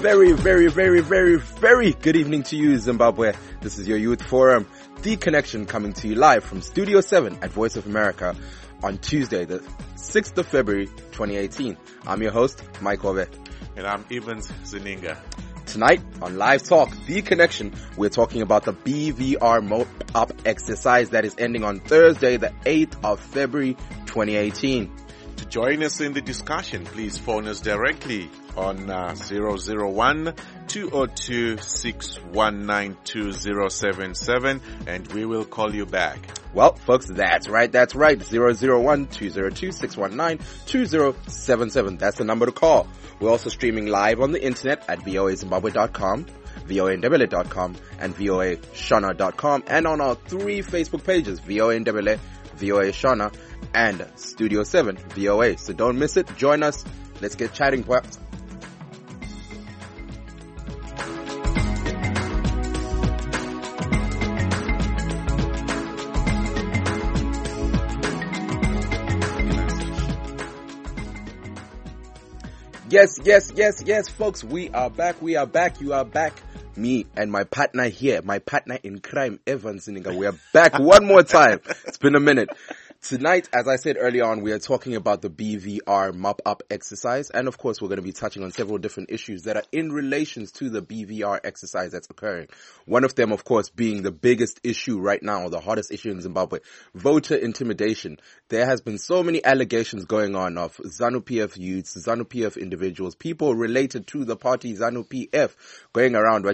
very good evening to you, Zimbabwe. This is your Youth Forum, The Connection, coming to you live from Studio 7 at Voice of America on Tuesday, the 6th of February, 2018. I'm your host, Mike Ove. And I'm Evans Zininga. Tonight on Live Talk, The Connection, we're talking about the BVR Mop-Up exercise that is ending on Thursday, the 8th of February, 2018. To join us in the discussion, please phone us directly on 001-202-619-2077 and we will call you back. Well, folks, that's right. 001-202-619-2077. That's the number to call. We're also streaming live on the internet at voazimbabwe.com, voandebele.com, and voashona.com, and on our 3 Facebook pages, VOA Ndebele, VOA Shona, and Studio 7 VOA. So don't miss it. Join us. Let's get chatting. Yes, folks. We are back. You are back. Me and my partner here, my partner in crime, Evans Zininga. We are back one more time. It's been a minute. Tonight, as I said earlier on, we are talking about the BVR Mop-Up exercise. And of course, we're going to be touching on several different issues that are in relations to the BVR exercise that's occurring. One of them, of course, being the biggest issue right now, the hottest issue in Zimbabwe, voter intimidation. There has been so many allegations going on of ZANU-PF youths, ZANU-PF individuals, people related to the party ZANU-PF going around.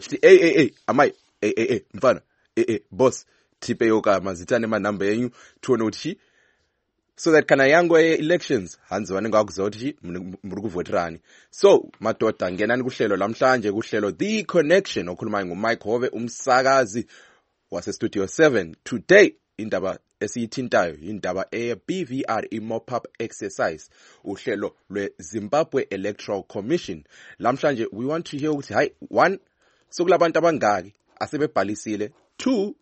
Boss, tipe yoka mazitane manamba yenyu, tuonochi. So that kana yangu elections hanzi vanenge vakuziva kuti muri kuvoterani. So madhodha ngenani kuhlelo lamhlanje kuhlelo The Connection okhuluma nguMike Hove umsakazi wase Studio 7. Today indaba esiyithintayo indaba BVR i-mop-up exercise uhlelo lwe-Zimbabwe Electoral Commission. Lamhlanje we want to hear ukuthi hayi, 1, sokulabantu abangaki asebebhalisile. 2,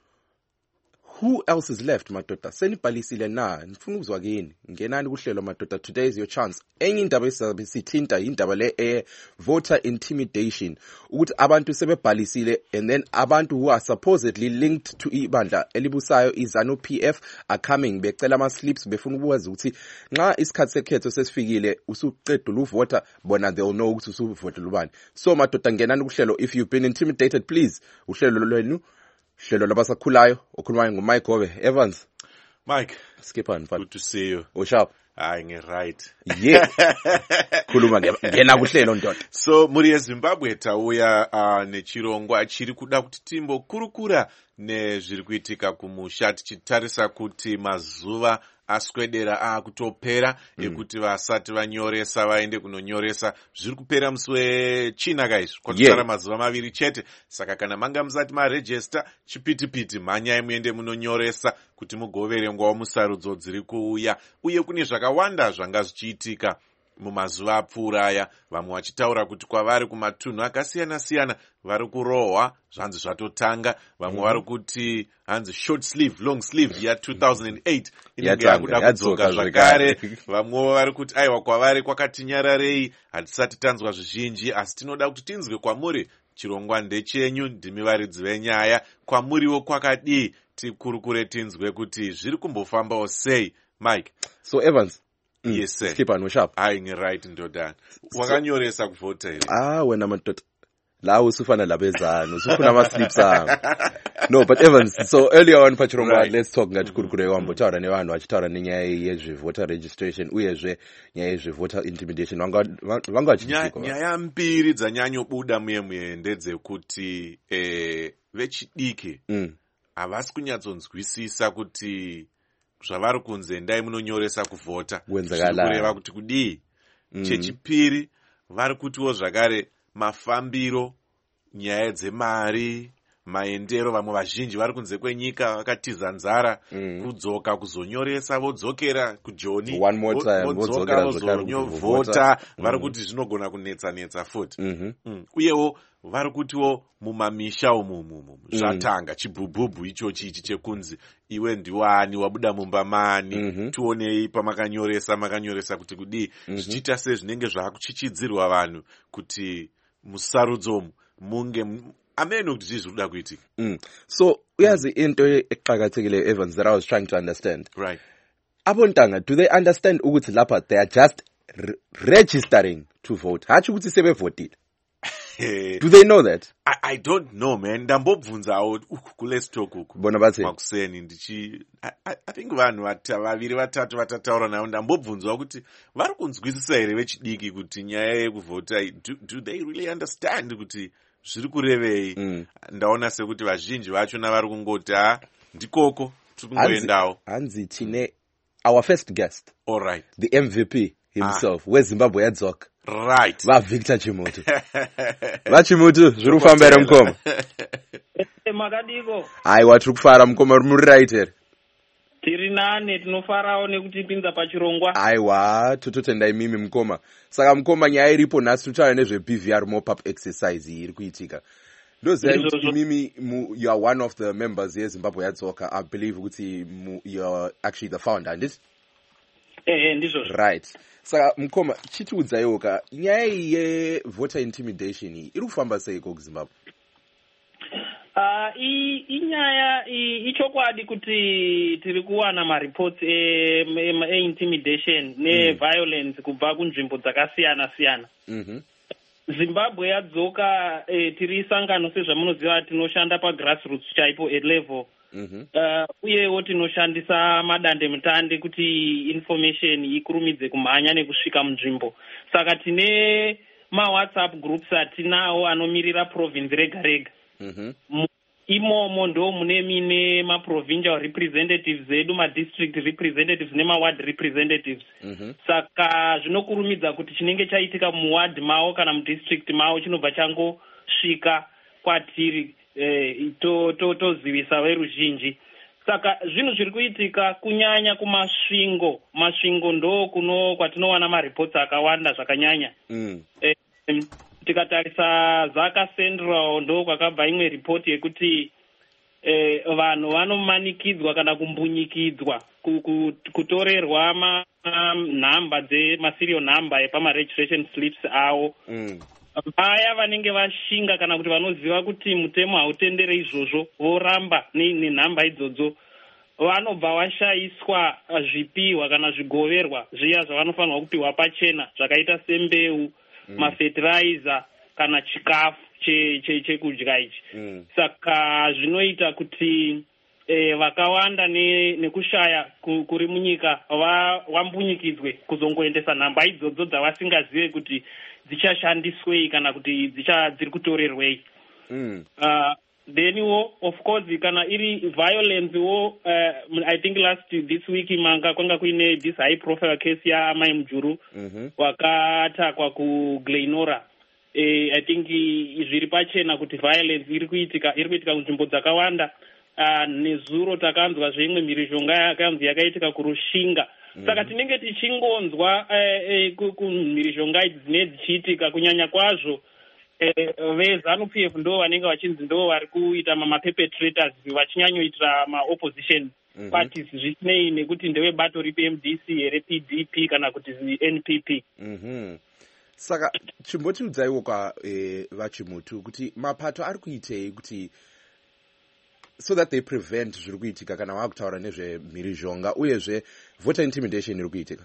who else is left, madoda? Senibhalisile na? Nifuna ukuzwa kini. Ngenani kuhlelo madoda. Today is your chance. Enye indaba esithinta indaba le voter intimidation. Ukuthi abantu sebebhalisile and then abantu who are supposedly linked to ibandla elibusayo iZANU-PF are coming. Becela ama slips befuna ukwazi ukuthi nxa isikhathi sekhetho sesifikile usuqedula uvota bona they'll know ukuthi usuvotela ubani. So madoda ngenani kuhlelo. If you've been intimidated, please uhlelo lwenu hlelo labasakhulayo okhuluma nguMike Hove. Evans, Mike, Skipper, good to see you. Sharp. Right. Yeah. Khuluma ngena kuhlelo ndoda. So muri eZimbabwe tauya nechirongwa chiri kuda kuti timbokurukura nezviri kuitika kumusha tichitarisa kuti mazuva aswedera akutopera ekuti vasati vanyoresa vaende kunonyoresa zviri kupera musi wechina kaizvo kwatosara mazuva 2 chete. Saka kana manga musati maregister chipitipiti mhanyai muende munonyoresa kuti mugoverengwawo musarudzo dziri kuuya. Uye kune zvakawanda zvanga zvichiitika mumazuva apfuura aya, vamwe vachitaura kuti kwavari kumatunhu akasiyana-siyana vari kurohwa zvanzi zvatotanga, vamwe vari kuti hanzi short sleeve long sleeve ya 2008 inenge yakuda kudzoka zvakare, vamwe vari kuti aiwa kwavari kwakati nyararei, hatisati tanzwa zvizhinji asi tinoda kuti tinzwe kwamuri. Chirongwa ndechenyu, ndimi varidzi venyaya, kwamuriwo kwakadii, tikurukure tinzwe kuti zviri kumbofambawo sei. Mike. So Evans, yes sir. Skipper no Sharp. Right ndodana. Wakanyoresa kuvota here. Wena madoda. La usufana labezana, usufuna ama slips angu. No, but Evans, so earlier on pachirongwa, right. Let's talk ngati kurukure wambo taura nevanhu vachitaura nenyaya yezve registration uyezve nyaya yezve voter intimidation. Vanga vachitika. Nyaya mbiri dzanyanyobuda muye ndedzekuti vechidiki havasi kunyatsonzwisisa kuti zvavari kunze endai munonyoresa kuvhota kureva kuti kudii. Chechipiri vari kutiwo zvakare mafambiro, nyaya dzemari, maendero, vamwe vazhinji vari kunze kwenyika vakatiza nzara kudzoka kuzonyoresa vodzokera kujoni vodzoka vozonyovhota, vari kuti zvinogona kunetsa futi. Uyewo vari kutiwo mumamisha umu zvatanga chibhubhubhu ichi chekunzi iwe ndiwani wabuda mumba mani tionei pamakanyoresa kuti kudii zvichiita sezvinenge zvakuchichidzirwa vanhu kuti musarudzo munge amene kuti zvizvi kuda kuitika. So uyazi into eqhakathekile Evans that I was trying to understand. Right. Abontanga, do they understand ukuthi lapha they are just registering to vote? Hachi ukuthi sebevotile. Do they know that? I don't know, man. Ndambobvunzawo kule stock uku. Bona bathi makuseni ndichi I think vanhu vaviri vatatu vatataura nawo ndambobvunzawo kuti vari kunzwisisa here vechidiki kuti nyaya yekuvhota do they really understand kuti zviri kurevei. Ndaona sekuti vazhinji vachona vari kungoti ndikoko tiri kungoendawo. Hanzi tine our first guest. All right. The MVP himself. weZimbabwe yadzoka. Right. Victor Chimutu. Chimutu zviri kufamba here mukoma? Makadiko. Aiwa tiri kufara mukoma muri right here. Tiri nane tinofarawo nekuti pinza pachirongwa. Aiwa tototendai mimi mukoma. Saka mukoma nyaya iripo nhasi tutaura nezve BVR mop-up exercise iri kuitika. Ndoziva kuti mimi you are one of the members yeZimbabwe yadzoka. I believe kuti you are actually the founder, and this. Ndizvo. Right. Saka mukoma chitiudzaiwo ka nyaya yevoter intimidation iri kufamba seiko kuZimbabwe? Inyaya ichokwadi kuti tiri kuwana mareports e-intimidation ne-violence kubva kunzvimbo dzakasiyana siyana. Zimbabwe yadzoka tiri sangano sezvamunoziva tinoshanda pagrassroots chaipo level. Uyewo tinoshandisa madandemutande kuti information ikurumidze kumhanya nekusvika munzvimbo. Saka tine ma-WhatsApp groups atinawo anomirira province rega rega. Imomo ndo mune mine ma-provincial representatives edu, ma-district representatives nema-ward representatives. Saka zvinokurumidza kuti chinenge chaitika muward mawo kana mudistrict mawo chinobva changosvika kwatiri tozivisa veruzhinji. Saka zvinhu zviri kuitika kunyanya kumasvingo. Masvingo ndo kwatinowana mareports akawanda zvakanyanya. Tikatarisa Zaka Central ndo kwakabva imwe report yekuti vanhu vanomanikidzwa kana kumbunyikidzwa kutorerwa manhamba serial number epama-registration slips awo. Vaya vanenge vashinga kana kuti vanoziva kuti mutemo hautendere izvozvo voramba nenhamba idzodzo vanobva vashayiswa zvipiwa kana zvigoverwa zviya zvavanofanirwa kupiwa pachena zvakaita sembeu, mafertilizer kana chikafu chekudya ichi. Saka zvinoita kuti vakawanda nekushaya kuri munyika vambunyikidzwe kuzongoendesa nhamba idzodzo dzavasingazive kuti dzichashandiswei kana kuti dziri kutorerwei. Then of course kana iri violence I think this week manga kwanga kuine this high profile case ya Amai Mujuru wakatakwa kuGlenora. I think zviri pachena kuti violence iri kuitika kunzvimbo dzakawanda. Nezuro takanzwa zveimwe mhirizhonga yakanzi yakaitika kuRushinga. Saka tinenge tichingonzwa kumhirizhonga idzi dzine dzichiitika kunyanya kwazvo veZANU-PF ndo vanenge vachinzi ndo vari kuita maperpetrators vachinyanyoitira maopposition parties zvisinei nekuti ndevebato ripi MDC here PDP kana kuti NPP. Saka chimbotiudzaiwo vaChimutu kuti mapato ari kuitei kuti so that they prevent zviri kuitika kana vakutaura nezvemhirizhonga uyezve voter intimidation iri kuitika?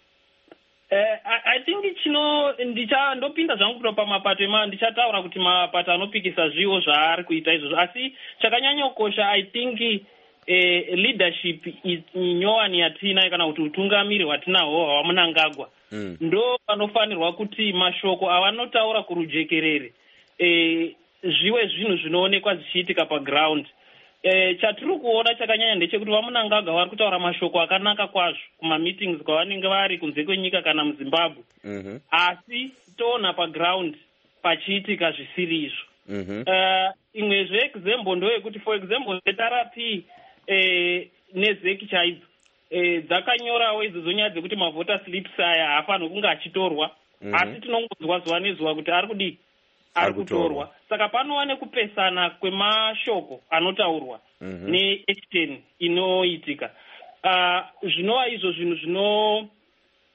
I think ndopinda zvangu kuda pamapato ndichataura kuti mapato anopikisa zviwo zvaari kuita izvozvo, asi chakanyanyokosha I think leadership inyowani yatina kana kuti utungamiri hwatinahwo hwamunangagwa ndo panofanirwa kuti mashoko avanotaura kurujekerere zviwe zvinhu zvinoonekwa zvichiitika paground. Chatiri kuona chakanyanya ndechekuti vamunangagwa vari kutaura mashoko akanaka kwazvo kumameetings kwavanenge vari kunze kwenyika kana muZimbabwe. Asi toona paground pachiitika zvisiri izvo. Imwe zveexample ndoyekuti for example ZRP neZeki chaidzo dzakanyorawo idzodzo nyaya dzekuti mavota slips aya haafanirwi kunge achitorwa, asi tinongonzwa zuva nezuva kuti ari kutorwa. Saka panova nekupesana kwemashoko anotaurwa neaction inoitika. Zvinova izvo zvinhu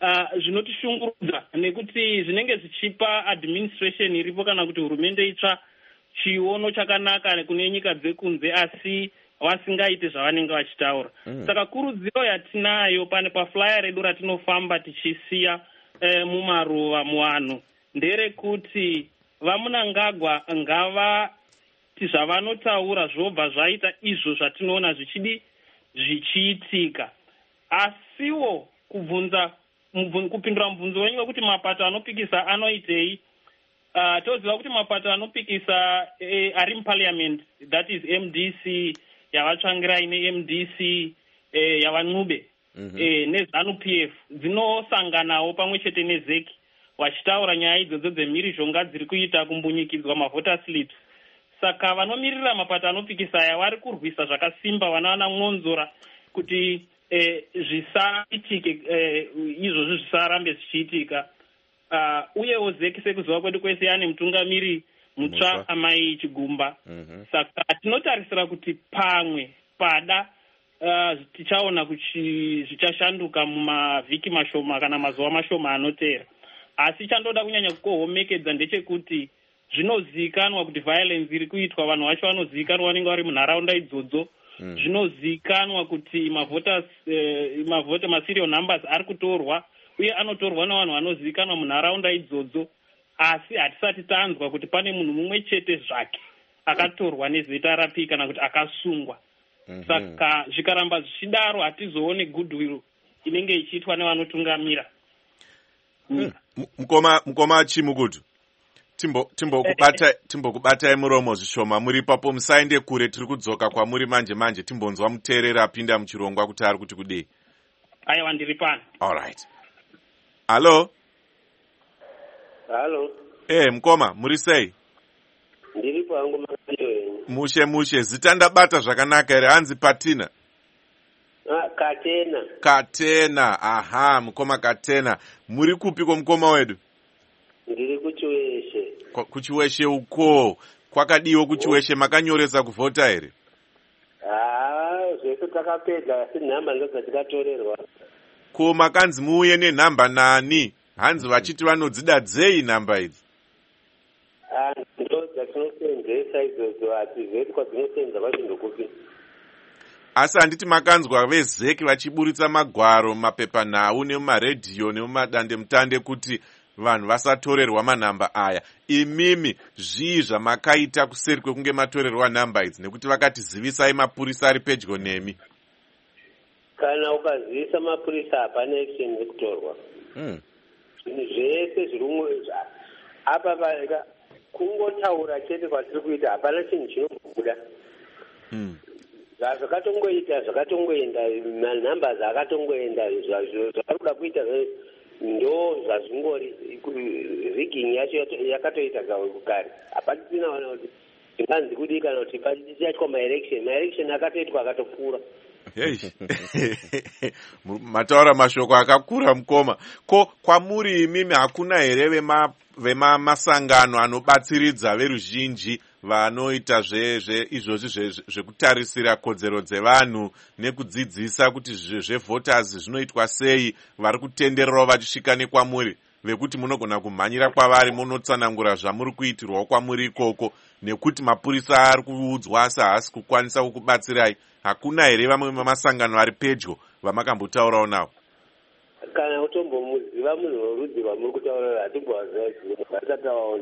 zvinotishungurudza nekuti zvinenge zvichipa administration iripo kana kuti hurumende itsva chiono chakanaka kune nyika dzekunze asi vasingaiti zvavanenge vachitaura. Saka kurudziro yatinayo pane paflyer redu ratinofamba tichisiya mumaruva muvanhu nderekuti vamunangagwa ngavati zvavanotaura zvobva zvaita izvo zvatinoona zvichiitika. Asiwo kupindura mubvunzo wenyu wekuti mapato anopikisa anoitei, toziva kuti mapato anopikisa ari muparliament, that is MDC yavatsvangirai neMDC yavanube neZANU-PF dzinosanganawo pamwe chete neZEC vachitaura nyaya idzodzo dzemhirizhonga dziri kuita kumbunyikidzwa mavhota slips. Saka vanomirira mapato anopikisa aya vari kurwisa zvakasimba vana mwonzora kuti zvisaitike izvozvo zvisarambe zvichiitika. Uyewo ZEC sekuziva kwedu kwese ane mutungamiri mutsva amai Chigumba. Saka tinotarisira kuti pamwe pada tichaona kuti zvichashanduka mumavhiki mashoma kana mazuva mashoma anoteera. Asi chandoda kunyanya kukohomekedza ndechekuti zvinozivikanwa kuti violence iri kuitwa, vanhu vacho vanozivikanwa vanenge vari munharaunda idzodzo. Zvinozivikanwa kuti maserial numbers ari kutorwa uye anotorwa navanhu vanozivikanwa munharaunda idzodzo, asi hatisati tanzwa kuti pane munhu mumwe chete zvake akatorwa nezita rapi kana kuti akasungwa. Saka zvikaramba zvichidaro hatizoone goodwill inenge ichiitwa nevanotungamira. Mukoma Chimukutu, timbokubatai muromo zvishoma muri papo, musaende kure, tiri kudzoka kwamuri manje timbonzwa muteereri apinda muchirongwa kuti ari kuti kudii. Aiwa, ndiri pano. Alright. Halo. Mukoma, muri sei? Ndiri pangu makanyo. Mushe, zita ndabata zvakanaka here? Hanzi Patina? Katena. Aha, mukoma Katena. Muri kupiko mukoma wedu? Ndiri kuChiweshe. KuChiweshe uko. Kwakadiwo kuChiweshe, makanyoresa kuvhota here? Zvese takapedza asi nhamba ndidzo dzatikatorerwa. Ko makanzi muuye nenhamba nani? Hanzi vachiti vanodzidadzei nhamba idzi? Ndo dzatinosenzesa idzodzo, hatizivi kwadzinosenza kwazvinhu kupi. Asi handiti makanzwa veZEC vachiburitsa magwaro mumapepanhau nemumaredhiyo nemumadandemutande kuti vanhu vasatorerwa manhamba aya. Imimi zvii zvamakaita kuseri kwekunge matorerwa nhamba idzi, nekuti vakatizivisai mapurisa ari pedyo nemi? Kana ukazivisa mapurisa hapana action iri kutorwa. Zvinhu zvese zviri apa kungotaura chete kwatiri kuita, hapana chinhu chinobuda. Zvakatongoenda manhamba akatongoenda, zvavari kuda kuita ndo zvazvingori rigging yacho yakatoita kare. Hapatina wana kuti tinganzi kudii kana kuti pachichaitwa maelection akatoitwa akatopfuura. Mataura mashoko akakura mukoma. Ko kwamuri imimi hakuna here vemasangano anobatsiridza veruzhinji vanoita izvozvi zvekutarisira kodzero dzevanhu nekudzidzisa kuti zvevoters zvinoitwa sei, vari kutendererawo vachisvika nekwamuri, vekuti munogona kumhanyira kwavari munotsanangura zvamuri kuitirwawo kwamuri ikoko, nekuti mapurisa ari kuudzwa asi haasi kukwanisa kukubatsirai? Hakuna here vamwe vemasangano ari pedyo vamakambotaurawo navo? Kana utombomuziva munhu worudzi rwamuri kutaura hatimbovaziva zvinhu vatisatawaona.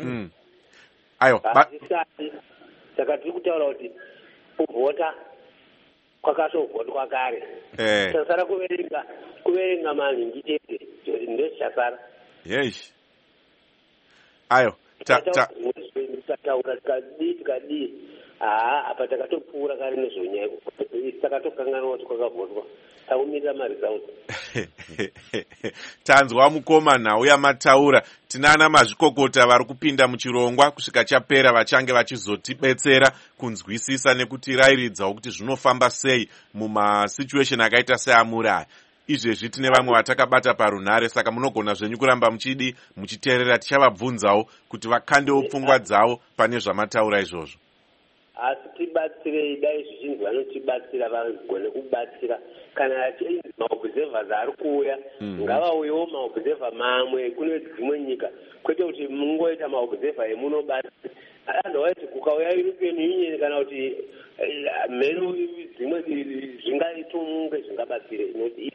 Saka tiri kutaura kuti kuvhota kwakatovhotwa kare. Chasara kuverenga manhingi chete ndo chichasara. Tikataura tikadii apa takatopfuura kare nezvonyaya takatokanganwa kuti kwakavhotwa. Taumirira maresults. Tanzwa mukoma nhau yamataura. Tinana mazvikokota vari kupinda muchirongwa kusvika chapera vachange vachizotibetsera kunzwisisa nekutirairidzawo kuti zvinofamba sei mumasituation akaita seamuri aya. Izvezvi tine vamwe vatakabata parunhare, saka munogona zvenyu kuramba muchiteerera. Tichavabvunzawo kuti vakandewo pfungwa dzavo pane zvamataura izvozvo. Asi tibatsirei, dai zvizhinji vanotibatsira vagone kubatsira kana maobservers ari kuuya ngavauyewo maobserver mamwe kune dzimwe nyika kwete kuti mungoita maobserver emuno basi otherwise kukauya European Union kana kuti mhero dzimwe zvingaitomunge zvingabatsire inoti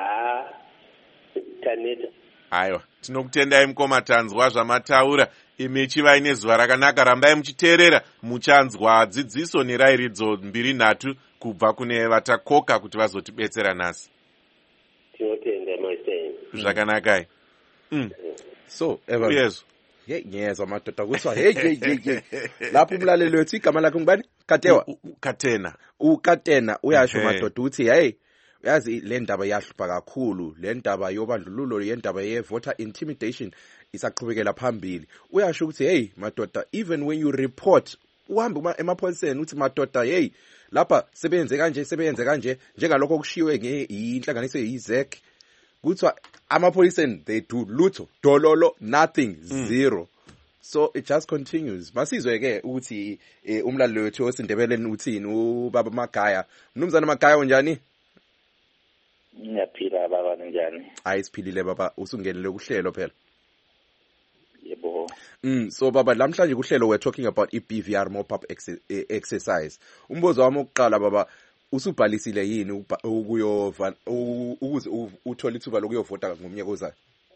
taneta. Aiwa, tinokutendai mukoma, tanzwa zvamataura. Imi chivai nezuva rakanaka, rambai muchiteerera muchanzwa dzidziso nerayiridzo 2-3 kubva kune vatakoka kuti vazotibetsera nhasi. Tinotenda masenzi. Zvakanakai. So, Evan. Yes. Nyeza madoda kuswa hey lapho umlaleli wethu igama lakhe ngubani? Katewa. Katena. Ukatena uyasho madoda uthi hey uyazi le ndaba yahlupha kakhulu, le ndaba yobandlululo, le ndaba ye voter intimidation isaqhubekela phambili. Uyasho ukuthi hey madoda, even when you report uhambe emapholiseni uthi madoda hey lapha sebenze kanje njengalokho okushiwe inhlanganiso yeZEC kuthiwa amapholiseni they do lutho dololo nothing zero. So it just continues. Masizwe ke ukuthi umlaleli wethu osindebeleni uthini ubaba Magaya. Mnumzana Magaya unjani? Ngiyaphila baba njani? Ayisiphilile baba, usungenele kuhlelo phela. Yebo. So baba namhlanje kuhlelo we're talking about iBVR mop-up exercise. Umbuzo wami oqala baba, usubhalisile yini ukuyova ukuze uthole ithuba lokuyovota ngomnyaka ozayo?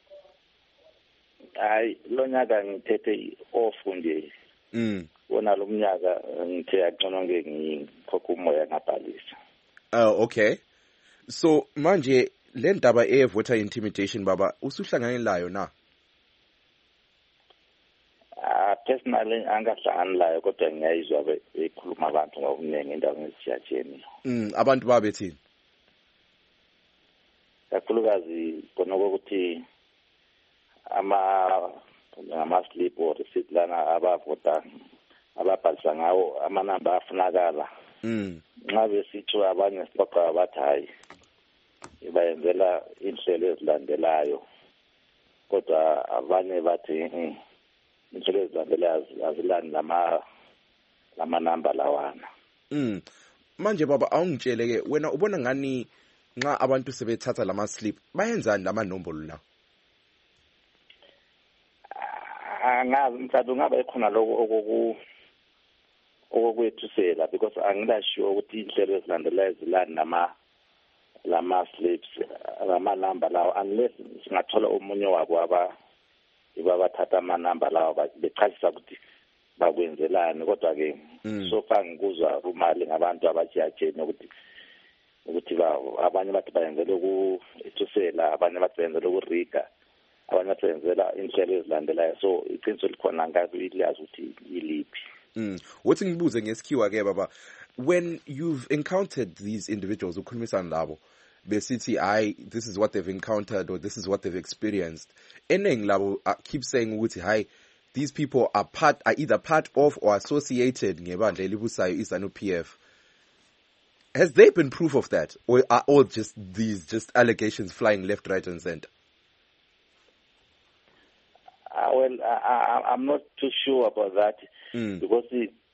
Hayi, lo nyaka ngithethe off nje. Wona lo mnyaka ngithe aqononge ngikhokha umoya ngabhalisa. Okay. So manje le ndaba voter intimidation baba usuhlangane layo na? Personally angahlangani layo kodwa ngiyayizwa bekhuluma abantu ngokuningi endaweni ezitshiyatshiyene. Abantu babethini? Kakhulukazi khona ukuthi ama-slip or receipt lana abavota ababhalisa ngawo amanamba afunakala. Nxa besitho abanye sibaqa abathi hayi bayenzela inhlelo ezilandelayo kodwa abanye bathi inhlelo ezilandelayo azilani lamanamba lawana. Manje baba awungitsheleke wena ubona ngani nxa abantu sebethatha lama slip bayenzani lama nombolo la? Angazi mhlawumbe ngaba ekhona lokho okwethusela because angilasho ukuthi inhlelo ezilandelayo zilani lama slips lamanamba lawo unless singathola omunye wabo abathatha amanamba lawo bechazisa ukuthi bakwenzelani kodwa ke so far ngikuzwa rumali ngabantu abajiyajeni ukuthi abanye bathi bayenzela ukuthusela, abanye bathi bayenzela ukuriga, abanye bathi bayenzela inhlelo ezilandelayo. So iqiniso likhona ngabilazi ukuthi iliphi. Wathi ngibuze ngesikhiwa ke baba, when you've encountered these individuals ukhulumisana labo besithi this is what they've encountered or this is what they've experienced, eningi labo keep saying ukuthi these people are either part of or associated ngebandla elibusayo iZANU-PF. Has there been proof of that, or are all just allegations flying left, right and center? Well, I'm not too sure about that because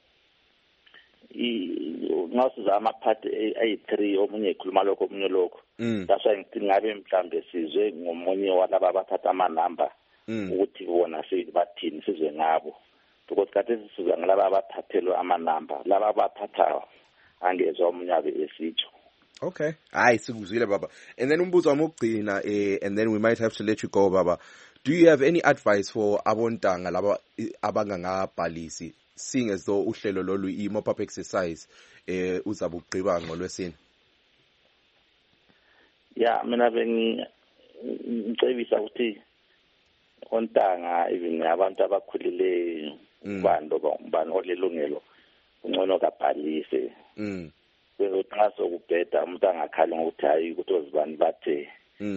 ngasiza amaphathi ayi-3 omunye ekhuluma lokho omunye lokho. That's why ngithi ngabe mhlambe sizwe ngomunye walaba abathatha amanamba ukuthi bona bathini sizwe ngabo because kade sizwe ngalaba abathathelwe amanamba laba abathatha angezwa umnyaka esitsho. Okay. Sikuzwile baba. And then umbuzo wami ukugcina and then we might have to let you go baba. Do you have any advice for abontanga laba abangangabhalisi, seeing as though uhlelo lolu i-mop-up exercise uzabe ugqiba ngolwesine? Yeah, mina ngicebisa ukuthi ontanga even abantu abakhulile ubani olelungelo ungcono kabhalise. Ukuthi nxa sokubheda umuntu angakhali ngokuthi hayi ukuthi ozibani bathe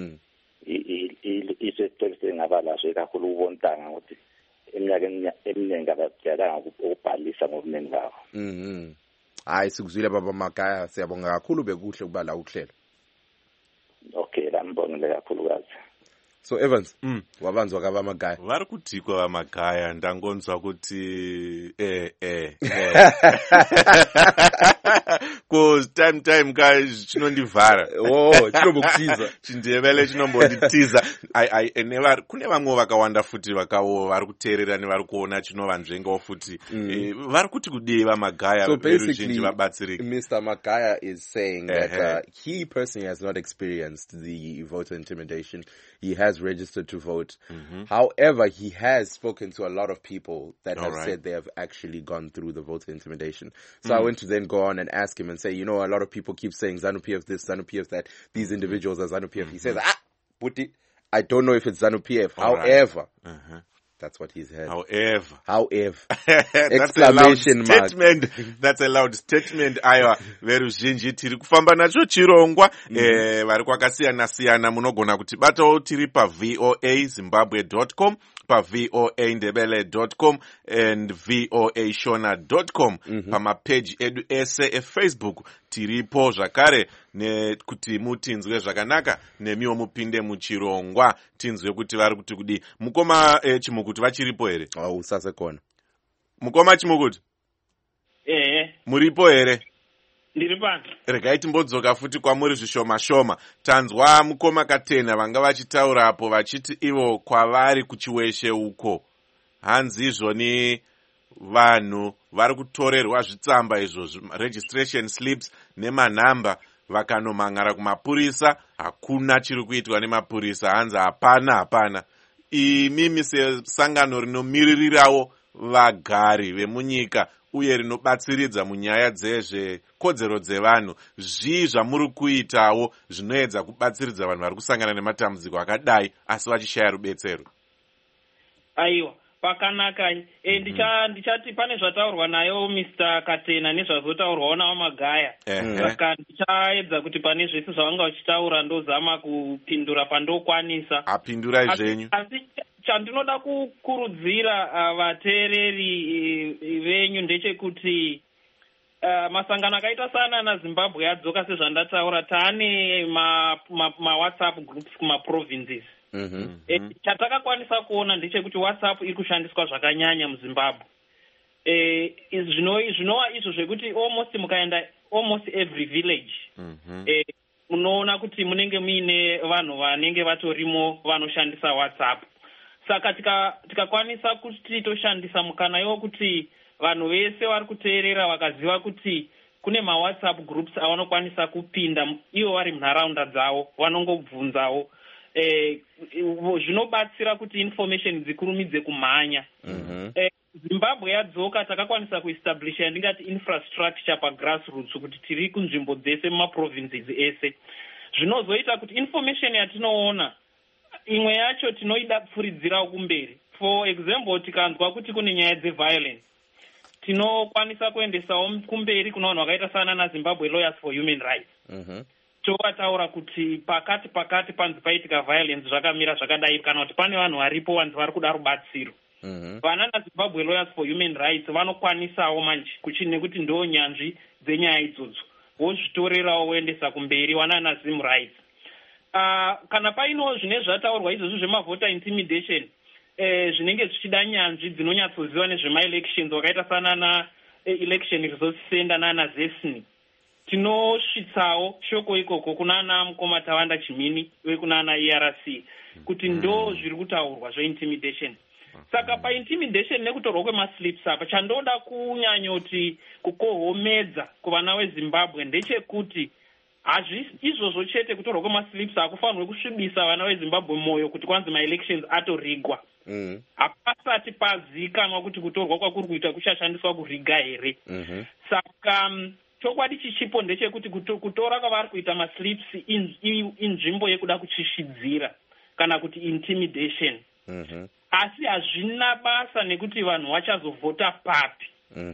isecebise engabalaso kakhulu ubontanga ukuthi eminyakeni eminingi abadala ukubhalisa ngobuningi babo. Sikuzwile baba Magaya, siyabonga kakhulu, bekuhle ukubala uhlelo. Okay, ngibongile kakhulukazi. So Evans, wabanzwa ka Magaya. Vari kutikwa va Magaya, ndangonzwa kuti Cause time ka chinondivhara. Chinombokutiza. Chindevele chinombonditiza. Kune vamwe vakawanda futi vakawo vari kuteerera nevari kuona chinova nzvengawo futi. Vari kuti kudii vaMagaya veruzhinji vabatsirika. Mr. Magaya is saying that he personally has not experienced the voter intimidation. He has registered to vote. However, he has spoken to a lot of people that have said they have actually gone through the voter intimidation. So I went to then go on and ask him and say, you know, a lot of people keep saying ZANU-PF this, ZANU-PF that, these individuals are ZANU-PF. He says, Puti, I don't know if it's ZANU-PF. However, that's what he's heard. However. That's a loud statement. That's a loud statement. Aiwa, veruzhinji tiri kufamba nacho chirongwa. Vari kwakasiyana munogona kutibatawo tiri pa voazimbabwe.com, pa voandebele.com and voashona.com. Pamapage edu ese eFacebook tiripo zvakare kuti mutinzwe zvakanaka nemiwo mupinde muchirongwa tinzwe kuti vari kuti kudi. Mukoma Chimukutu vachiripo here? Usasekona. Mukoma Chimukutu? Muripo here? Ndiri pano. Regai timbodzoka futi kwamuri zvishoma. Tanzwa Mukoma Katena vanga vachitaurapo vachiti ivo kwavari kuchiweshe uko. Hanzi izvoni vanhu vari kutorerwa zvitsamba izvo registration slips nemanhamba vakanomangara kumapurisa. Hakuna chiri kuitwa nemapurisa. Hanzi hapana. Imimi sesangano rinomiririrawo vagari vemunyika uye rinobatsiridza munyaya dzezvekodzero dzevanhu, zvii zvamuri kuitawo zvinoedza kubatsiridza vanhu vari kusangana nematambudziko akadai asi vachishaya rubetsero? Aiwa, pakanaka. Ndichati pane zvataurwa nayo Mr. Katena nezvazotaurwawo naVaMagaya. Saka ndichaedza kuti pane zvese zvavanga vachitaura ndozama kupindura pandokwanisa. Apindurai zvenyu. Asi chandinoda kukurudzira vateereri venyu ndechekuti masangano akaita sana naZimbabwe adzoka sezvandataura, taane ma-WhatsApp groups kuma-provinces. Chatakakwanisa kuona ndechekuti WhatsApp iri kushandiswa zvakanyanya muZimbabwe. Zvinova izvo zvekuti mukaenda almost every village unoona kuti munenge muine vanhu vanenge vatorimo vanoshandisa WhatsApp. Saka tikakwanisa kuti toshandisa mukana iwo kuti vanhu vese vari kuteerera vakaziva kuti kune ma-WhatsApp groups avanokwanisa kupinda ivo vari munharaunda dzavo vanongobvunzawo. Zvinobatsira kuti information dzikurumidze kumhanya. Zimbabwe yadzoka takakwanisa kuestablisha ndingati infrastructure pagrassroots kuti tiri kunzvimbo dzese mumaprovinces ese. Zvinozoita kuti information yatinoona imwe yacho tinoida kupfuridzirawo kumberi. For example, tikanzwa kuti kune nyaya dzeviolence tinokwanisa kuendesawo kumberi kuna vanhu vakaita sana naZimbabwe Lawyers for Human Rights. Tovataura kuti pakati panzi paitika violence zvakamira zvakadai, kana kuti pane vanhu varipo vanhu vari kuda rubatsiro. Vana naZimbabwe Lawyers for Human Rights vanokwanisawo manje nekuti ndo nyanzvi dzenyaya idzodzo vozvitorerawo voendesa kumberi vana naZim Rights. Kana paino zvine zvataurwa izvozvo zvemavota intimidation zvinenge zvichida nyanzvi dzinonyatsoziva nezvema-elections wakaita sana na-election resource center nana-ZESNI, tinosvitsawo shoko ikoko kunana Mukoma Tavanda Chimini wekunana ERC kuti ndo zviri kutaurwa zve-intimidation. Saka pa-intimidation nekutorwa kwemaslips apa chandoda kunyanyoti kukohomedza kuvana veZimbabwe ndechekuti izvozvo chete kutorwa kwemaslips hakufanirwe kusvibisa vana veZimbabwe mwoyo kuti kwanzi ma-elections atorigwa. Hapasati pazikanwa kuti kutorwa kwakuri kuita kuchashandiswa kuriga here. Saka chokwadi chichipo ndechekuti kutora kwavari kuita maslips inzvimbo yekuda kuchishidzira kana kuti intimidation. Asi hazvina basa nekuti vanhu vachazovhota papi.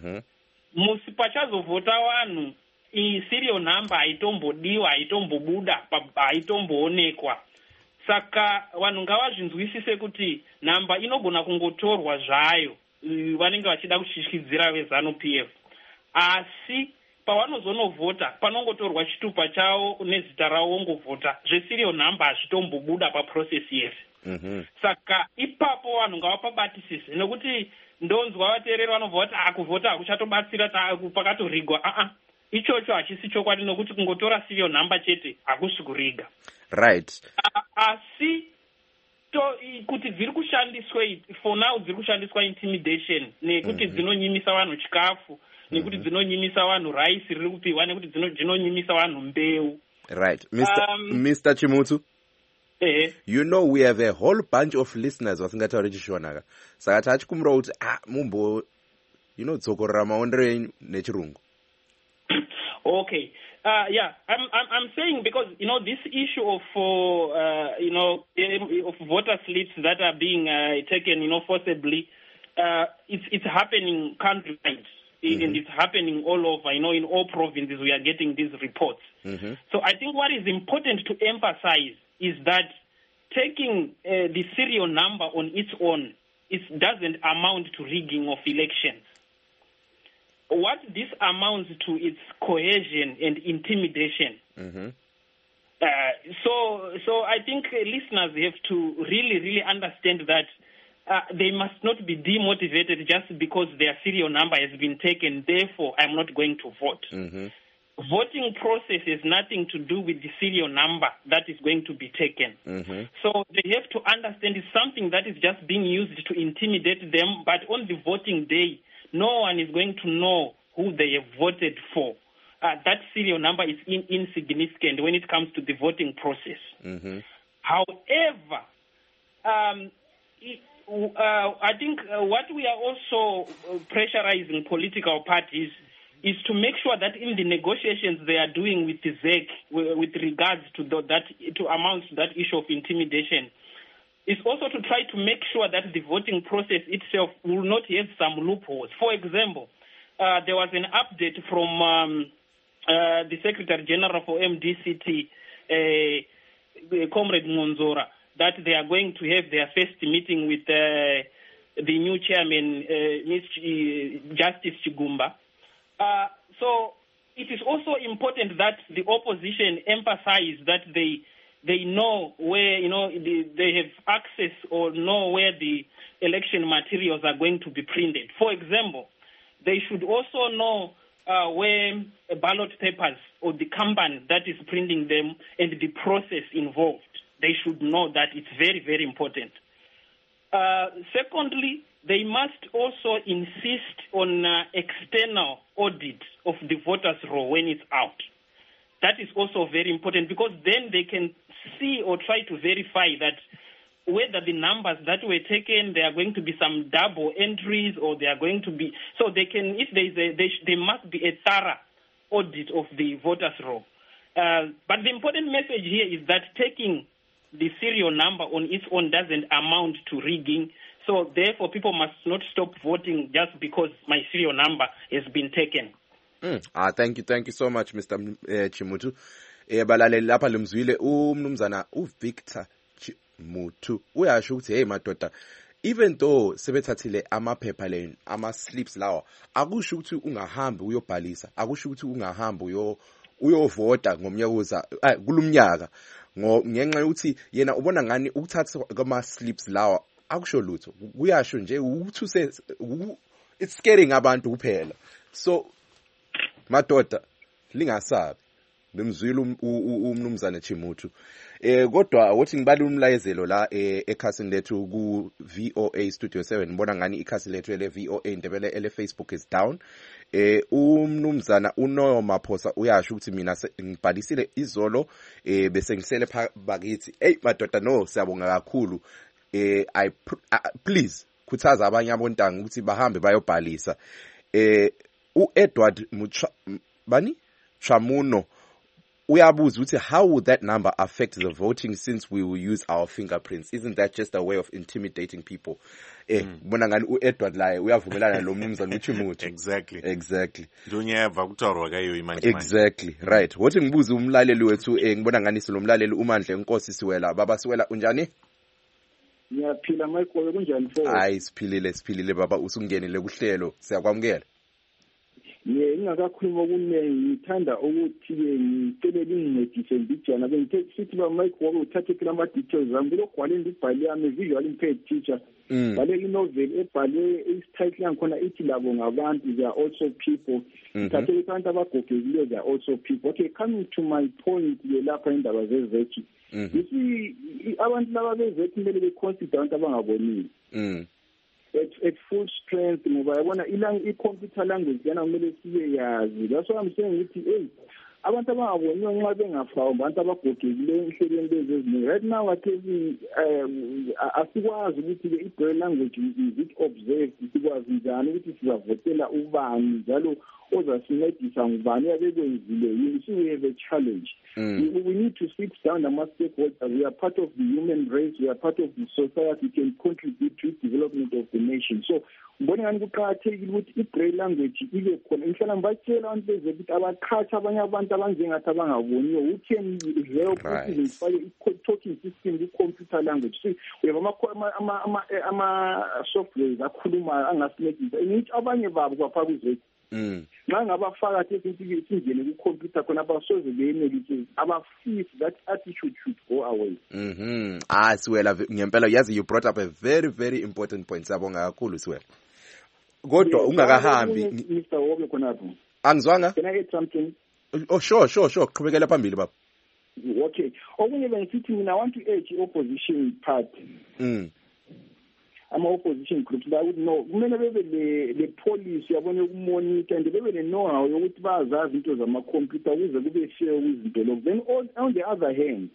Musi pachazovhota vanhu serial number haitombodiwa, haitombobuda, haitomboonekwa. Saka vanhu ngavazvinzwisise kuti nhamba inogona kungotorwa zvayo vanenge vachida kushishkidzira veZANU-PF. Asi pavanozonovhota panongotorwa chitupa chavo nezita ravo vongovhota. Zveserial number hazvitombobuda paprocess yese. Saka ipapo vanhu ngavapabatisise nekuti ndonzwa vateereri vanobva kuti kuvhota hakuchatobatsira pakatorigwa. ichocho hachisi chokwadi nokuti kungotora serial number chete hakusi kuriga. Right. Asi kuti dziri kushandiswa for now dziri kushandiswa intimidation nekuti dzinonyimisa vanhu chikafu nekuti dzinonyimisa vanhu rice riri kupiwa nekuti dzinonyimisa vanhu mbeu. Right. Mr. Chimutu, you know we have a whole bunch of listeners vasingatauri chishona saka tachikumbira kuti mumbo dzokorera maondero enyu nechirungu. Okay. Yeah, I'm saying because this issue of of voter slips that are being taken forcibly, it's happening countrywide, and it's happening all over. In all provinces we are getting these reports. So I think what is important to emphasize is that taking the serial number on its own, it doesn't amount to rigging of elections. What this amounts to is coercion and intimidation. So I think listeners have to really understand that they must not be demotivated just because their serial number has been taken. Therefore, I'm not going to vote. Voting process has nothing to do with the serial number that is going to be taken. So they have to understand it's something that is just being used to intimidate them, but on the voting day, no one is going to know who they have voted for. That serial number is insignificant when it comes to the voting process. However, I think what we are also pressurizing political parties is to make sure that in the negotiations they are doing with the ZEC with regards to to amount to that issue of intimidation, is also to try to make sure that the voting process itself will not have some loopholes. For example, there was an update from the Secretary General for MDCT, Comrade Monzora, that they are going to have their first meeting with the new chairman, Justice Chigumba. So it is also important that the opposition emphasize that they know where, they have access or know where the election materials are going to be printed. For example, they should also know where ballot papers or the company that is printing them and the process involved. They should know that. It's very, very important. Secondly, they must also insist on external audit of the voters' roll when it's out. That is also very important because then they can see or try to verify that whether the numbers that were taken, there are going to be some double entries or they are going to be, so they can, if there must be a thorough audit of the voters' roll. But the important message here is that taking the serial number on its own doesn't amount to rigging. So therefore, people must not stop voting just because my serial number has been taken. Thank you so much, Mr. Chimutu. Balaleli lapha lemzwile umnumzana uVictor Chimutu uyasho ukuthi hey madoda, even though sebethathile amaphepha leni ama slips lawa, akusho ukuthi ungahambi uyobhalisa, akusho ukuthi ungahambi uyovota ngomnyaka kulumnyaka ngenxa yokuthi yena ubona ngani ukuthatha kwama slips lawa akusho lutho, kuyasho nje ukuthi it's scaring abantu kuphela. So madoda lingasabi lemzwile umnumzana Chimutu. Kodwa wothi ngibala umlayezelo la ekhasini lethu ku VOA Studio 7, ngibona ngani ikhasi lethu ele VOA Ndebele ele Facebook is down. Umnumzana uNoyo Maphosa uyasho ukuthi mina ngibhalisile izolo bese ngisele bakithi. Hey madoda, no siyabonga kakhulu. Please khuthaza abanye abontanga ukuthi bahambe bayobhalisa. uEdward Chamuno uyabuza ukuthi how would that number affect the voting since we will use our fingerprints? Isn't that just a way of intimidating people? Bona ngani uEdward laye uyavumelana lo mnumzana uChimutu. Exactly. Ndonyeva kutarwa kayo imanje. Exactly. Right. Wothi ngibuza umlaleli wethu ngibona ngani silomlaleli uMandla Nkosi Siwela. Baba Siwela unjani? Ngiyaphila Michael, kunjani mfowethu? Hayi siphilile baba, usungenile kuhlelo, siyakwamukela. ngingakakhuluma okuningi ngithanda ukuthi-ke ngicele lingincedise mbijana sithi bamike woke uthathe kula ma-details ami kulogwaleni libhale yami visual impaired teacher bhale inoveli ebhalwe isititle yangikhona ithi labo ngabantu they are also people ngithathe ukuthi abantu abagogekileyo they are also people. Okay, coming to my point-ke lapha indaba zezeki you see abantu laba bezeki kumele beconsider abantu abangaboniyo at full strength ngoba yabona i-computer language yana kumele sibe yazi. That's why I'm saying ukuthi abantu abangaboniyo nxa bengafawo abantu abagogekileyo enhlelweni lezi eziningi right now asikwazi ukuthi-ke i-braille language is it observed sikwazi njani ukuthi sizavotela ubani njalo ozasincedisa ngubani abekwenzile yini. So we have a challenge. We need to sit down nama-stakeholders. We are part of the human race. We are part of the society. We can contribute to the development of the nation. So ngibona ngani kuqakathekile ukuthi i-braille language ibe khona. Mhlawumbe batshela abantu bezekuthi abaqhatsha abanye abantu abanjengathi abangaboniyo who can help ukuthi zifake i-talking system i-computer language. So we have ama-softwares akhulumayo angasincedisa. Ngithi abanye babo kwapha kuzeki nxa ngabafaka ukuthi singene ku-computer khona abasoze beyenelise abafisi that attitude should go away. Siwela ngempela yazi you brought up a very very important point. Siyabonga kakhulu Siwela. Kodwa ungakahambi Mr. Wobe khonapho. Angizwanga? Can I add something? Oh sure. Qhubekela phambili baba. Okay. Okunye bengithi mina I want to urge opposition party. Ama-opposition groups I would know kumele bebe le policy yabona ukumonitor and bebe le know-how yokuthi bazazi into zamakhompyutha ukuze kube share kwizinto lokho. Then on the other hand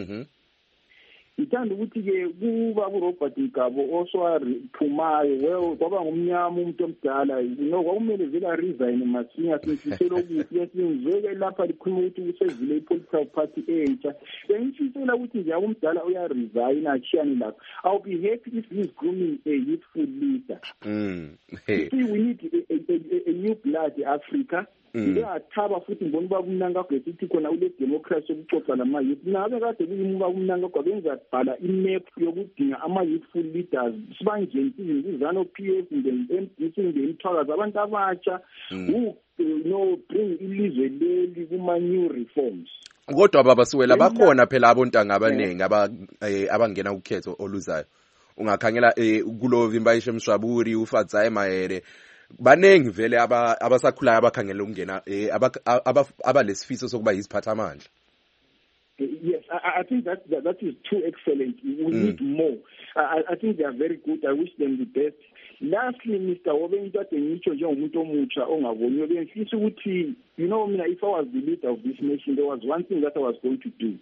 ngithanda ukuthi-ke kuba kuRobert Mgabo osowaphumayo well kwaba ngumnyama umuntu omdala kwakumele vele aresign masinya simfisela ukuthi singizweke lapha likhuluma ukuthi usezile i-political party entsha bengifisela ukuthi nje umdala uyaresign achiyane lapho. I'll be happy if he's grooming a youthful leader. See, we need a new blood Africa. Ngiyathaba futhi ngibona uba kumnankagwe sithi khona ule democracy yokucoca lama-youth nabe kade kuyimuka kumnankagwe benzabhala imap yokudinga ama-youthful leaders sibanjeni sizizano PF nge-MDC nge-Mthwakazi abantu abatsha who bring ilizwe leli kuma-new reforms. Kodwa baba Siwela bakhona phela abontanga abaningi abangena ukhetho oluzayo. Ungakhangela kulo Vimbayishe Mshwaburi uFadzayi Mahere banengi vele abasakhulayo abakhangela ukungena abalesifiso sokuba yiziphathamandla. Yes, I think that is too excellent. We need more. I think they are very good. I wish them the best. Lastly, Mr. Wobe ngithathe ngitsho njengomuntu omutsha ongaboniyo bengifisa ukuthi mina if I was the leader of this nation there was one thing that I was going to do.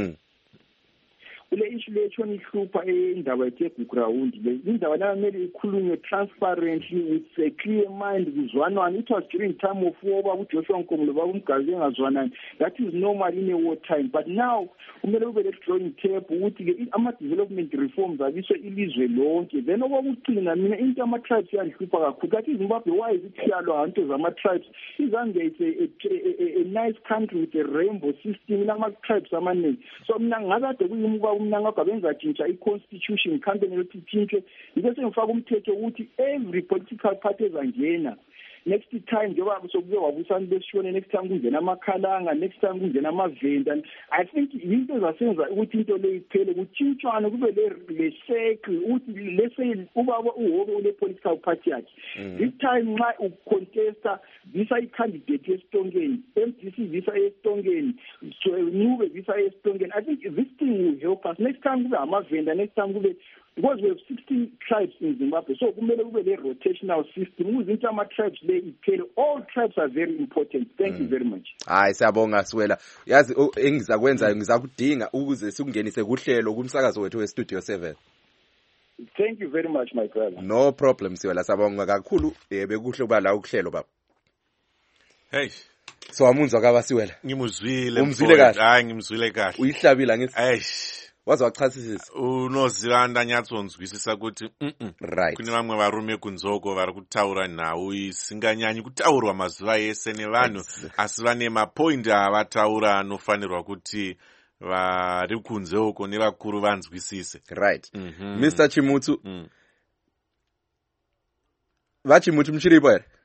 Kule issue lethu nihlupha indaba yeGround le indaba la kumele ikhulunywe transparently with a clear mind kuzwanwa. It was during time of war uJoshua Nkomo baba umgazi engazwanani. That is normal in a war time, but now kumele ube le drawing table ukuthi ke ama development reforms abiswe ilizwe lonke. Then okwakucina mina into ama tribes yanhlupha kakhulu. That is Zimbabwe, why is it siyalwa into zama tribes? Izange a nice country with a rainbow system nama tribes amaningi. So mina ngakade kuyimuka umnankagwe benzatshintsha i-constitution campaign yokuthi itshintshwe ngike sengifaka umthetho ukuthi every political party ezangena next time njengoba sokuze wabusani besishone next time kungena amakhalanga next time kungena amavenda. I think into zasenza ukuthi into le iphele kutshintshwane kube le circle ukuthi lese ubaba uHobe ule political party yakhe this time nxa ucontesta visa i-candidate yesitongeni MDC visa yesitongeni Ncube visa yesitongeni. I think this thing will help us next time kube amavenda next time kube because we have 16 tribes in Zimbabwe, so kumele kube le rotational system ukuthi ama-tribes le iphele. All tribes are very important. Thank you very much. Hayi siyabonga Siwela. Yazi engizakwenza ngizakudinga ukuze sikungenise kuhlelo kumsakazo wethu we-Studio 7. Thank you very much my brother. No problem Siwela, siyabonga kakhulu bekuhle kuba la ukuhlelo baba. Hey. So amunzwa ka Siwela. Ngimuzwile. Umzwile kahle. Hayi ngimzwile kahle. Uyihlabila ngithi. Eish. Wazwachasisisa unozivanda nyatsonzwisisa ukuthi right kune vamwe varume kunzoko vari kutaura nhau isinganyanyi kutaurwa mazuva ese nevanhu asi vane mapoindi avataura anofanirwa kuti vari kunze uko nevakuru vanzwisise. Right. Mr. Chimutsu vachimutu muchiripo here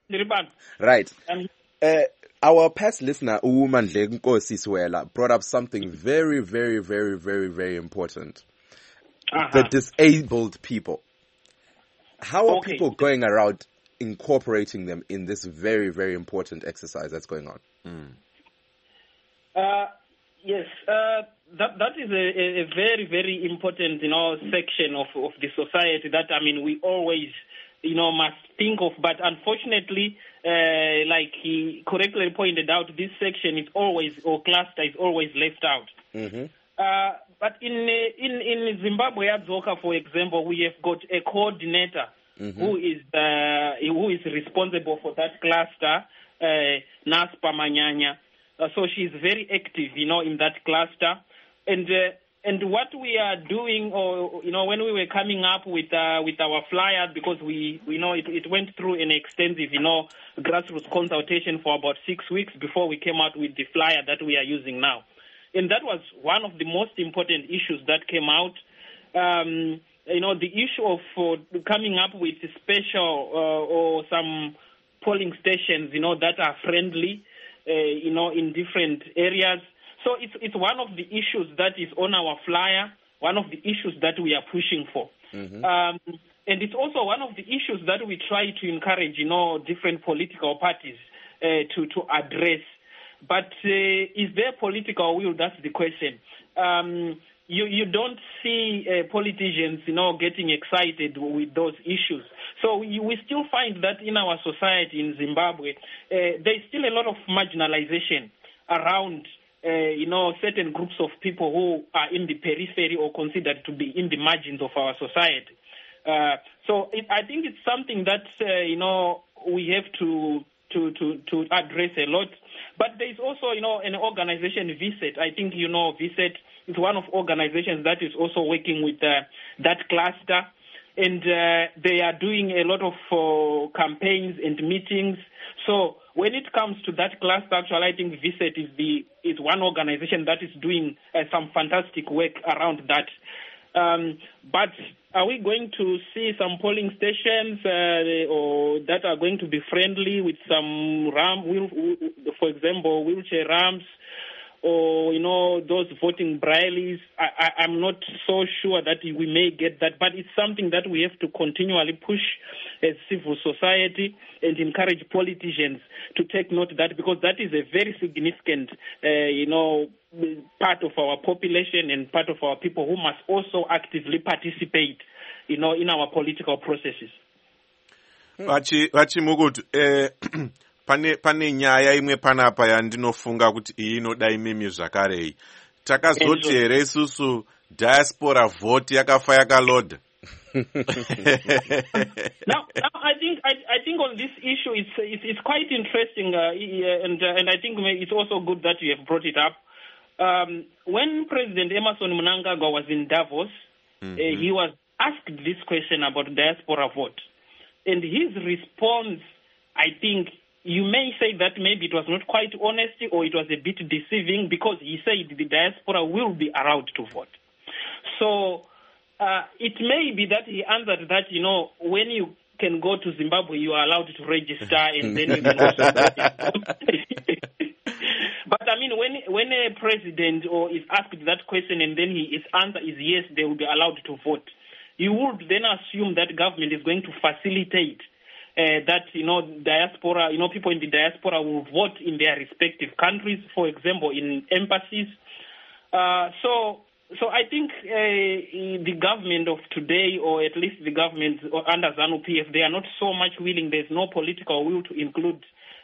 Right. Our past listener, Umandle Nkosi Siwela, brought up something very, very, very, very, very important. The disabled people. How are people going around incorporating them in this very, very important exercise that's going on? Yes, that is a very, very important, section of the society that, we always, must think of. But unfortunately, like he correctly pointed out, this section is always, or cluster is always left out. Mm-hmm. But in Zimbabwe, Adzoka, for example, we have got a coordinator who is responsible for that cluster, Naspa Manyanya. So she's very active, in that cluster. And what we are doing, or when we were coming up with our flyer, because we know it went through an extensive, grassroots consultation for about 6 weeks before we came out with the flyer that we are using now. And that was one of the most important issues that came out. The issue of coming up with special or some polling stations, that are friendly, in different areas. So it's one of the issues that is on our flyer, one of the issues that we are pushing for. Mm-hmm. And it's also one of the issues that we try to encourage, different political parties to address. But is there political will? That's the question. You don't see politicians, getting excited with those issues. So we still find that in our society in Zimbabwe, there's still a lot of marginalization around, certain groups of people who are in the periphery or considered to be in the margins of our society. So I think it's something that, we have to address a lot. But there's also, an organization, VSET. I think VSET is one of organizations that is also working with that cluster. And they are doing a lot of campaigns and meetings. So when it comes to that cluster, actually, I think VSET is one organization that is doing some fantastic work around that. But are we going to see some polling stations or that are going to be friendly with some for example, wheelchair ramps, or those voting brailles? I'm not so sure that we may get that, but it's something that we have to continually push as civil society and encourage politicians to take note of that, because that is a very significant, part of our population and part of our people who must also actively participate, in our political processes. Vachimukutu, pane nyaya imwe panapa yandinofunga kuti iyi inoda imimi zvakarei. Takazoti here isusu diaspora vote yakafa yakalodha. Now I think on this issue it's quite interesting, and I think it's also good that you have brought it up. When President Emmerson Mnangagwa was in Davos, he was asked this question about diaspora vote, and his response, I think, you may say that maybe it was not quite honest or it was a bit deceiving, because he said the diaspora will be allowed to vote. So it may be that he answered that, when you can go to Zimbabwe, you are allowed to register, and then you can also vote. But when a president is asked that question and then his answer is yes, they will be allowed to vote, you would then assume that government is going to facilitate that, diaspora, people in the diaspora will vote in their respective countries, for example, in embassies. So I think the government of today, or at least the government under ZANU-PF, they are not so much willing. There's no political will to include,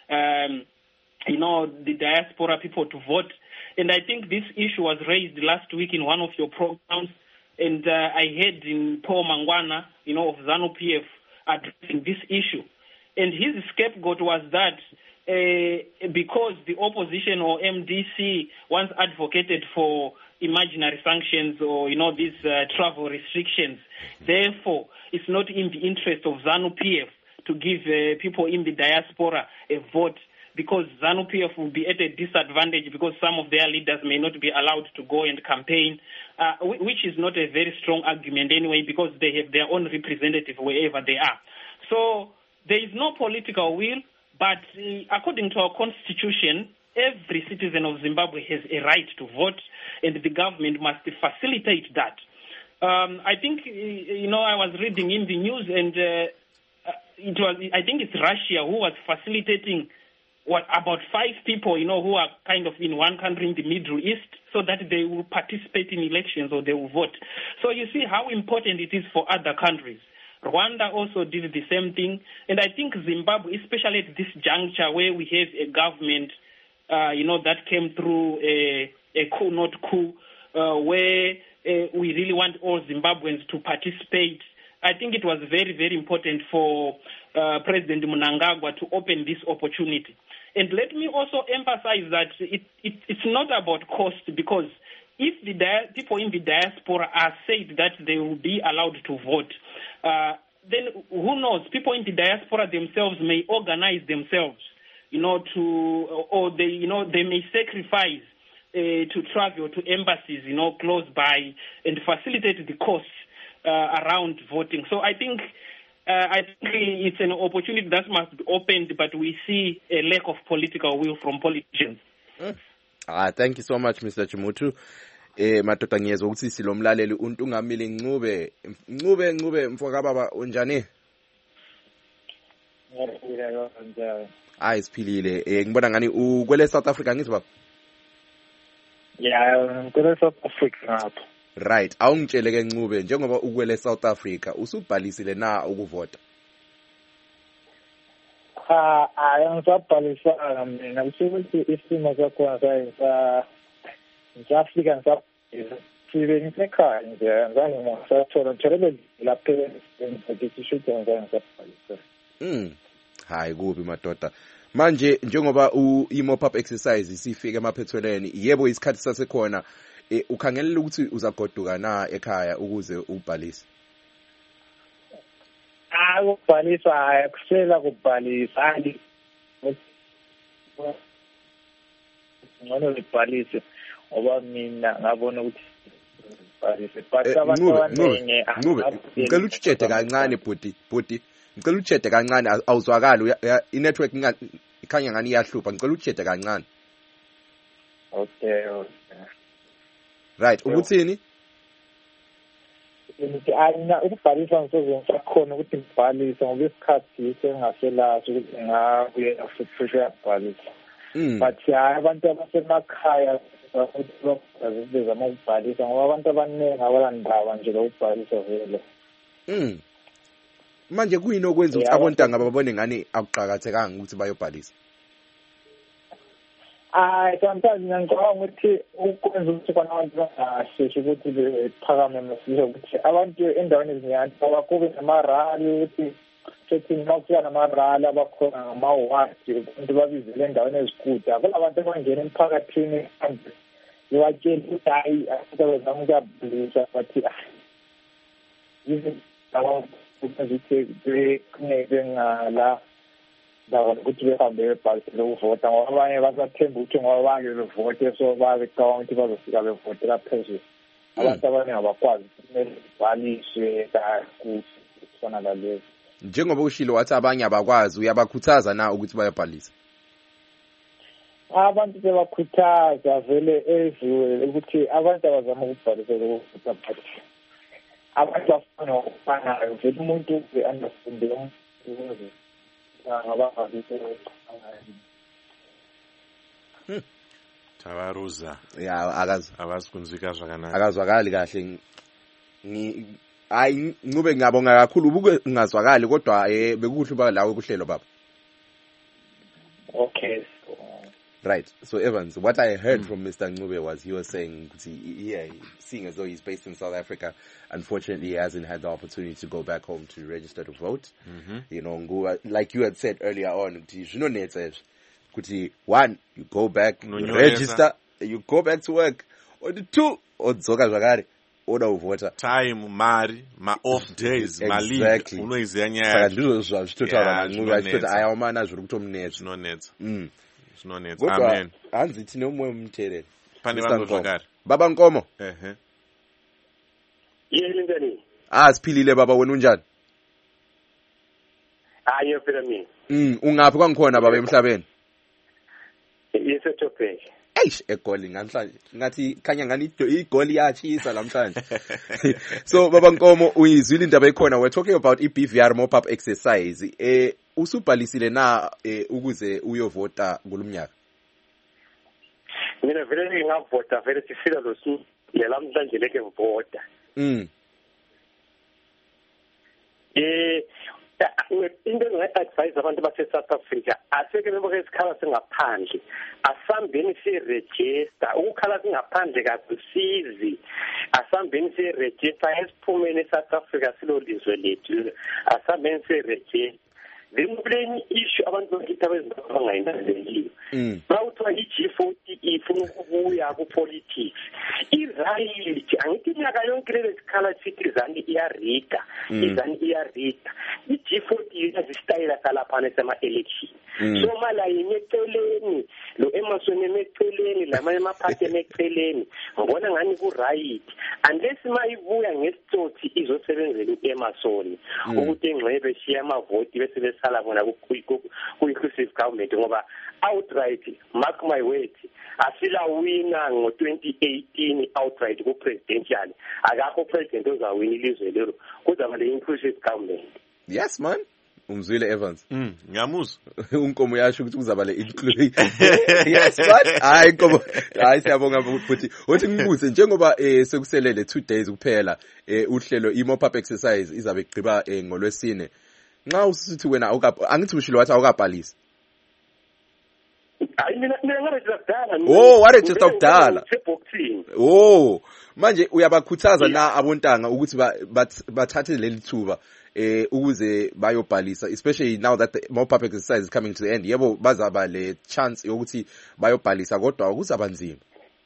the diaspora people to vote. And I think this issue was raised last week in one of your programs. And I heard in Paul Mangwana, of ZANU-PF, addressing this issue. And his scapegoat was that because the opposition or MDC once advocated for imaginary sanctions or, these travel restrictions, therefore, it's not in the interest of ZANU-PF to give people in the diaspora a vote, because ZANU-PF will be at a disadvantage because some of their leaders may not be allowed to go and campaign, which is not a very strong argument anyway, because they have their own representative wherever they are. So there is no political will. But according to our constitution, every citizen of Zimbabwe has a right to vote, and the government must facilitate that. I think, I was reading in the news, and I think it's Russia who was facilitating about 5 people, who are kind of in one country in the Middle East, so that they will participate in elections or they will vote. So you see how important it is for other countries. Rwanda also did the same thing. And I think Zimbabwe, especially at this juncture where we have a government, that came through a coup, not coup, where we really want all Zimbabweans to participate. I think it was very, very important for President Mnangagwa to open this opportunity. And let me also emphasize that it's not about cost, because if the people in the diaspora are said that they will be allowed to vote, then who knows? People in the diaspora themselves may organize themselves, they may sacrifice to travel to embassies, close by, and facilitate the costs around voting. So I think it's an opportunity that must be opened, but we see a lack of political will from politicians. Thank you so much, Mr. Chimutu. Madoda ngiyezwa ukuthi silomlaleli uNtungamile Ncube mfokababa unjani? Siphilile. Ngibona ngani ukwele South Africa ngithi baba? Yeah, kwele South Africa ngapha. Right, awungitshele ke Ncube, njengoba ukwele South Africa usubhalisile na ukuvota? Angisabhalisanga mina, kusukuthi isimo sakhona ngiyafika ngisafike ngisekhaya nje, ngizange ngisathola ngitholele lapha ngisho ngisabhalisa. Hayi kubi madoda. Manje njengoba i-mop-up exercise sifike emaphethelweni, yebo isikhathi sasekhona, ukhangelela ukuthi uzagoduka na ekhaya ukuze ubhalise? Ukubhalisa akusela kubhalisa ngcono libhalise ngoba mina ngabona ukuthi bhalise but abantu abaningi ngicela utshede kancane bhuti ngicela utshede kancane awuzwakali i-network ikhanya ngani iyahlupha, ngicela utshede kancane. Okay. Right, ukuthini? Ukubhalisa ngisekhona ukuthi ngibhalise ngoba isikhathi sengaselazi ukuthi ngabuye futhi uyabhalisa. But abantu abasemakhaya bazama ukubhalisa ngoba abantu abaningi abalandaba nje lokubhalisa vele. Manje kuyini okwenza ukuthi abontanga babone ngani akuqhakathekanga ukuthi bayobhalisa? Sometimes ngicabanga ukuthi ukwenza ukuthi abantu bangasheshi ukuthi bephakame mesisho ukuthi abantu endaweni ezinyani abakube namarali ukuthi sethi makufika namarali abakhona ngama-ward abantu babizele endaweni ezikude. Akulabantu abangena emphakathini bewatshela ukuthi hayi abantu bezama ukuyabhalisa but bengala ukuthi behambe bebhalisele ukuvota ngoba abanye basathemba ukuthi ngoba bake bevote so babecabanga ukuthi bazofika bevotela phezulu. Abantu abaningi abakwazi kumele bhaliswe kufana nalezi. Njengoba ushilo wathi abanye abakwazi, uyabakhuthaza na ukuthi bayabhalisa? Abantu sebakhuthaza vele everywhere ukuthi abantu abazama ukubhalisela ukuvota but abantu bafuna ukufanayo vele umuntu understand umuntu Tavaruza. Akazikunzwika zvakanaka. Akazwakali kahle. Hayi Ncube ngiyabonga kakhulu ubuke ungazwakali kodwa bekuhle ba lawe kuhlelo baba. Okay. Right. So Evans, what I heard from Mr. Ncube was he was saying, seeing as though he's based in South Africa, unfortunately he hasn't had the opportunity to go back home to register to vote. Like you had said earlier on, one, you go back, you register, you go back to work. Or the two, order of voter. Time, mari, my off days, my leave. Exactly. No net. Amen. Anzithi nomwe umthelele. Pane bazozwakala. Baba Nkomo. Yini njani? Siphilile baba, wena unjani? Ngiyophila mina. ungaphi kwangikhona baba emhlabeni? Yesetopek. Eish, egoli namhlanje. Ngathi khanya ngani igoli yachisa namhlanje. So baba Nkomo, uyizwile indaba ekhona. We're talking about iBVR mop-up exercise. Usubhalisile na ukuze uyovota kulumnyaka? Mina vele ngavota vele sifika losu lelamhlanje leke ngivota. Into enginga-advise abantu base-South Africa aseke beboke isikhala singaphandle asambeni siregister ukukhala singaphandle kakusizi asambeni siregister esiphumeni e-South Africa silo lizwe lethu asambeni siregister then kule issue abantu bakithi abangayinanzelile bawuthiwa i-G40 ifuna ukubuya ku-politics i-right angithi inyaka yonke lezi sikhala sithi izani iyarida i-G40 yazisitayela salaphana esema-election so mala yemeceleni lo Emerson emeceleni lamanye amaphathi emeceleni ngibona ngani ku-right unless mayibuya ngesitsotsi izosebenzela u-Emerson ukuthi engcwebe shiya amavoti bese besala bona ku-inclusive government ngoba outright mark my words asila wina ngo-2018 outright ku-presidential akakho president ozawina ilizwe lelo kuzaba le-inclusive government. Yes man, umzwile Evans. Ngiyamuzwa. Unkomo yasho ukuthi kuzaba le-inclusive. Yes man, hayi Nkomo, hayi siyabonga futhi. Uthi ngibuze njengoba sekuselele 2 days kuphela uhlelo i-mop-up exercise izabe igqiba ngolwesine. Nxa usithi wena angithi ushilo wathi awukabhalisi. Hayi mina ngaregister kudala. Waregister kudala. Manje uyabakhuthaza na abontanga ukuthi bathathe leli thuba ukuze bayobhalisa, especially now that the mop-up exercise is coming to the end. Yebo bazaba le chance yokuthi bayobhalisa kodwa kuzaba nzima.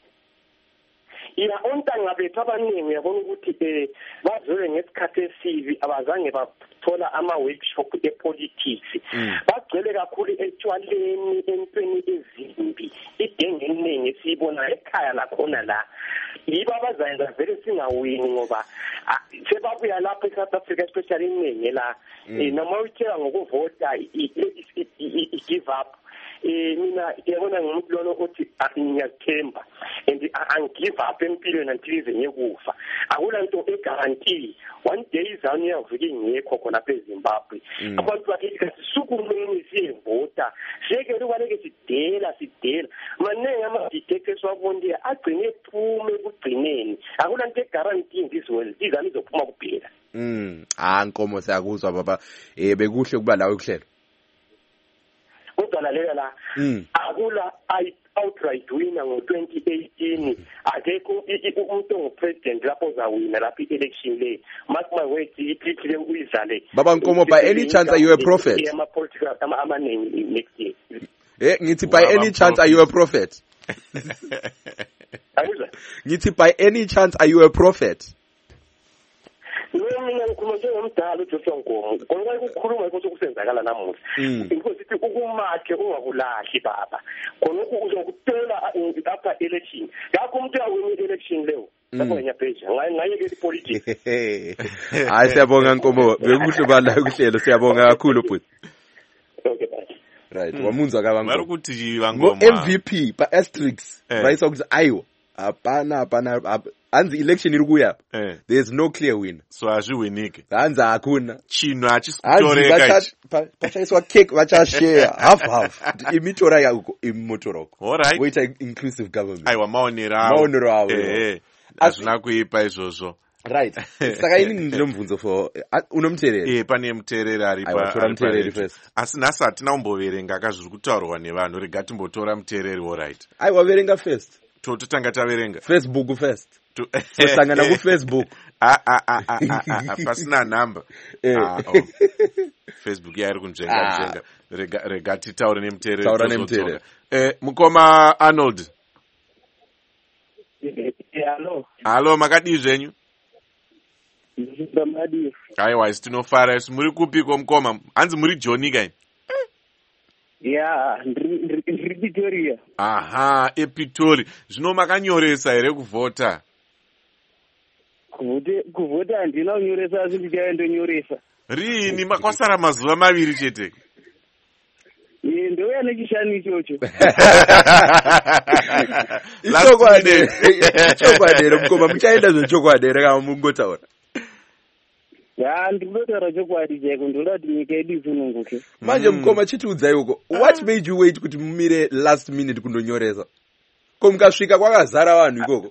Ontanga bethu abaningi yabona ukuthi bazwe ngesikhathi esibi abazange bathola ama-workshop e-politics bagcwele kakhulu etshwaleni entweni ezimbi idenge eningi esiyibona ekhaya lakhona la yibo abazayenza vele singawini ngoba sebabuya lapho e-South Africa especially iningi la noma utshela ngokuvota i-give up mina yabona ngumuntu lona ukuthi ngiyathemba and angigive up empilweni until ize ngekufa akula nto eguarantee one day izanu yavuka ingekho khona lapha eZimbabwe abantu bakithi kasisukumeni siyevota siyekele ukwaneke sidela manenge ama-detectors wabonile agcine ephume ekugcineni akula nto eguarantee in this world izanu izophuma kuphela. Nkomo siyakuzwa baba bekuhle kuba lawe kuhlelo kodwa lalela la akula outright winner ngo-2018 akekho umuntu ongupresident lapho ozawina lapho i-election le mark my words iphithile uyizale. Baba Nkomo, by any chance are you a prophet? Amaningi next year. Ngithi by any chance are you a prophet? Ngithi by any chance are you a prophet? Mina ngikhuluma njengomdala uJoshua Nkomo konke ukukhuluma yikho sokusenzakala namuhla inkosi ithi ukumakhe ungakulahi baba khona uzokutela after election yakho umuntu uyawina election leyo lapho ngiyapheja ngayeke ipolitics. Hayi siyabonga Nkomo, bekuhle bala kuhlelo, siyabonga kakhulu bhuti. Okay bye. Right, wamunzwa kabanga mara ukuthi bangoma MVP ba asterisks bayisa ukuthi ayo hapana anzi election iri kuya there is no clear winner, so azviwinike hanzi hakuna chino achisitoreka bachayiswa cake bachashare half imitora yako imotoroko. Alright, wait inclusive government aiwa maonero awo azvina kuipa izvozvo. Right. Saka ini ndinomvunzo for unomtereri. Pane mutereri ari pa. Asi nhasi hatina kumboverenga zviri kutaurwa nevanhu, rega timbotora mutereri. Alright. Waverenga first. Totanga taverenga. Facebook first. Tosangana ku Facebook. Pasina number. Facebook yari kunjenga. Rega titaure nemutereri. Taura nemutereri. Mukoma Arnold. Hello, makadii zvenyu? Aiwa, tinofara isi. Muri kupi komukoma? Hanzi muri Joni kai? Yeah, ndiri Pretoria. Aha, ePitori. Zvino makanyoresa here kuvhota? Kuvhota handina kunyoresa, asi ndichaendonyoresa. Rini, kwasara mazuva maviri chete? ndouya nechishanu ichocho. Ichokwadi here mukoma, muchaenda zvechokwadi here kama mungotaura? Ndiri kutotaura chokwadi chaiko, ndoda kuti nyika yedu isununguke. Manje mukoma, chitiudzai uko, what made you wait kuti mumire last minute kundonyoresa? Ko mukasvika kwakazara vanhu ikoko?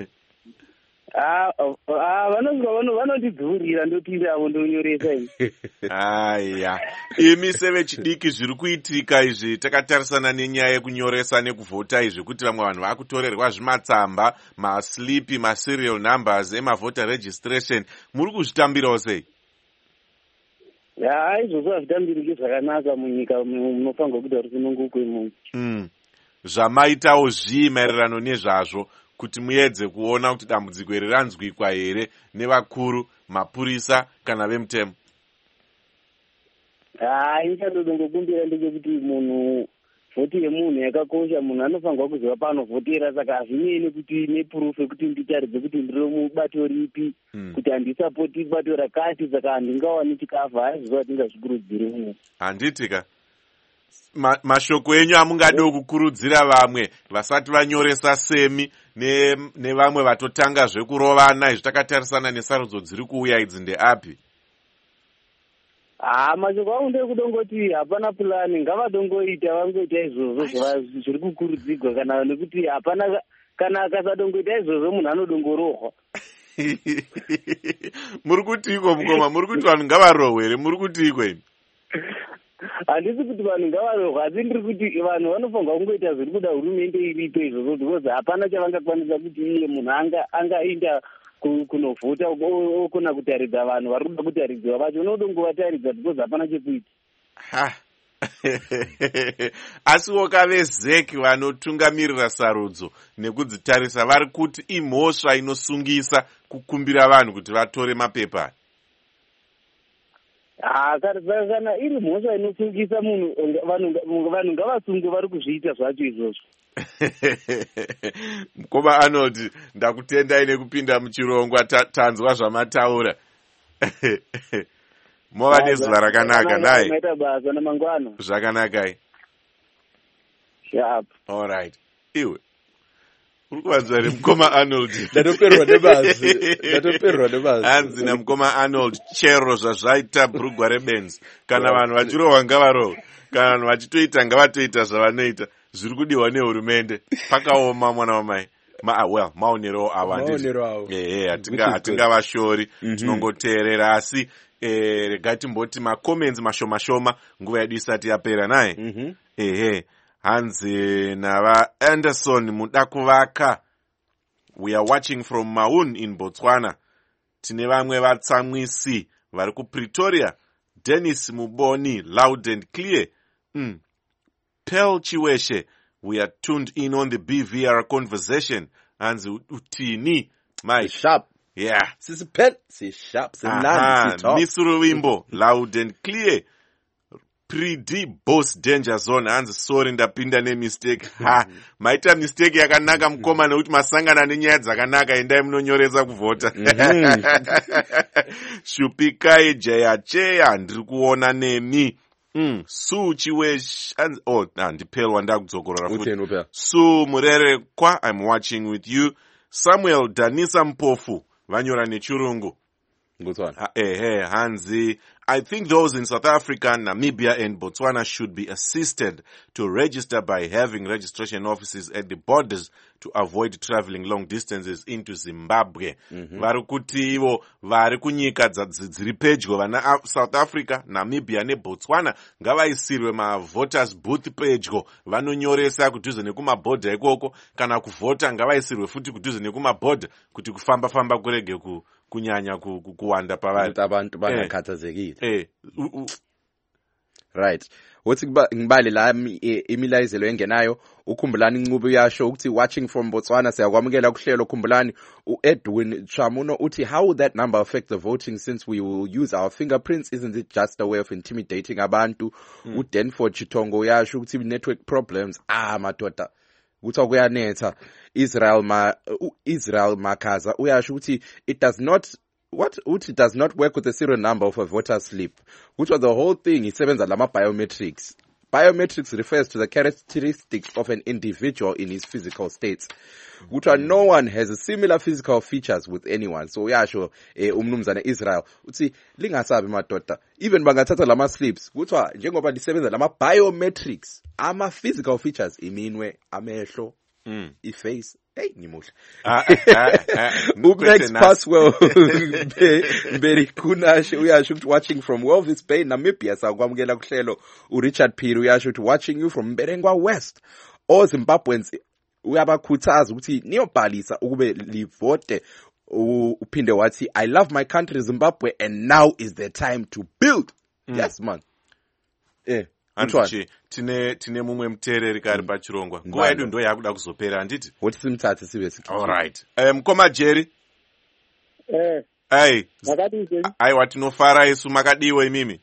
Vanondidhurira ndopinda avo ndonyoresa ini. Aya, imi sevechidiki zviri kuitika izvi, takatarisana nenyaya yekunyoresa nekuvhota izvi, kuti vamwe vanhu vakutorerwa zvimatsamba, maslipi, maserial numbers emavota registration, muri kuzvitambirawo sei? Izvozvo hazvitambiriki zvakanaka munyika munofanirwa kuita kuti sunungukwe imomo. Zvamaitawo zvii maererano nezvazvo kuti muedze kuona kuti dambudziko iri ranzwikwa here nevakuru, mapurisa kana vemutemo? Ndichandodongokumbira ndechekuti munhu, vhoti yemunhu yakakosha, munhu anofanirwa kuziva paanovhotera, saka hazvinei nekuti nepurufu yekuti nditaridze kuti ndiri mubato ripi, kuti handisapoti bato rakati, saka handingawani chikafu, haiziva tingazvikurudziri mumwe. Handitika mashoko enyu amungado kukurudzira vamwe vasati vanyoresa semi nevamwe vatotanga zvekurovana izvi takatarisana nesarudzo dziri kuuya idzi ndeapi? Mashoko angu ndekudongoti hapana pulani, ngavadongoita vangoita izvozvo zviri kukurudzirwa, kana nekuti hapana, kana akasadongoita izvozvo munhu anodongorohwa. Muri kuti iko mukoma, muri kuti vanhu ngavarohwe here? Muri kuti iko imi? Handisi kuti vanhu ngavarohwa, asi ndiri kuti vanhu vanofanirwa kungoita zviri kuda hurumende iripo izvozvo, because hapana chavangakwanisa kuti iye munhu angaenda kunovhota okona kutaridza vanhu vari kuda kutaridziwa vacho, unodongovataridza because hapana chekuita. Asiwo kavezeki vanotungamirira sarudzo nekudzitarisa vari kuti imhosva inosungisa kukumbira vanhu kuti vatore mapepa. Kana iri mhosva inosungisa munhu, vanhu ngavasunge vari kuzviita zvacho izvozvo. Mukoma Arnold, ndakutendai nekupinda muchirongwa, tanzwa zvamataura. Mova nezuva rakanaka, nai? Maita basa namangwana. Zvakanakai? Sharp. All right. Iwe uri kuvanzwa here mukoma Arnold? Ndatoperwa nebazi. Hanzi namukoma Arnold, chero zvazvaita bhurugwa rebenzi. Kana vanhu vachirohwa ngavarohwe, kana vanhu vachitoita ngavatoita zvavanoita. Zviri kudiwa nehurumende. Pakaoma mwana wamai. Maonero avo. Hatingavashori. Tinongoteerera asi regai timboti makomenzi mashoma nguva yedu isati yapera naye. Hanzi nava Anderson muda kuvaka. We are watching from Maun in Botswana. Tine vamwe vatsamwisi vari kuPretoria. Dennis Muboni, loud and clear. Pearl Chiweshe, we are tuned in on the BVR conversation. Hanzi utini. My sharp. Yeah. Sisi Pearl, si sharp, si nani, si top. Misuru Wimbo, loud and clear. Pre-D boss danger zone. Hanzi sorry ndapinda ne mistake. Maita mistake yakanaka mukoma nekuti masangana nenyaya dzakanaka, endai munonyoresa kuvhota. Shupikai Jayacheya ndiri kuona nemi. Su Chiwesh, ndipelwa ndakudzokorora futi. Su Murere kwa, I'm watching with you. Samuel Danisa Mpofu, vanyora nechirungu. Hanzi, I think those in South Africa, Namibia and Botswana should be assisted to register by having registration offices at the borders to avoid traveling long distances into Zimbabwe. Vari kuti ivo vari kunyika dziri pedyo vana South Africa, Namibia neBotswana ngavaisirwe mavoters booth pedyo, vanonyoresa kudhuze nekumabhodha ikoko, kana kuvhota ngavaisirwe futi kudhuze nekumabhodha kuti kufamba kurege kunyanya kuwanda pavari. Abantu bangakhathazekile. Right. Wothi ngibale la imilayezelo engenayo, ukhumbulani inqubo yasho ukuthi watching from Botswana siyakwamukela kuhlelo. Ukhumbulani uEdwin Chamuno uthi how would that number affect the voting since we will use our fingerprints? Isn't it just a way of intimidating abantu? uDenford Chitongo yasho ukuthi network problems madoda kuthi kuyanetha. Israel Makaza uyasho ukuthi it does not work with the serial number of a voter slip, which was the whole thing. Isebenza lama biometrics. Biometrics refers to the characteristics of an individual in his physical states. Kuthiwa no one has a similar physical features with anyone. So uyasho umnumzana Israel uthi lingasabi madoda, even bangathatha lama slips kuthiwa njengoba lisebenza lama biometrics, ama physical features iminwe, amehlo, iface. Hey, ngimuhle. Next Passwell Berikunash uyasho ukuthi watching from Walvis Bay, Namibia. Sakwamukela kuhlelo uRichard Phiri uyasho ukuthi watching you from Mberengwa West. Zimbabweans uyabakhuthaza ukuthi niyobhalisa ukube livote. Uphinde wathi I love my country Zimbabwe and now is the time to build. Yes man. Tine mumwe muteereri kari pachirongwa. Nguva yedu ndo yakuda kuzopera handiti? Woti simuthathe sive sikiti. All right. Mukoma Jerry. Aiwa tinofara isu, makadiwa imimi.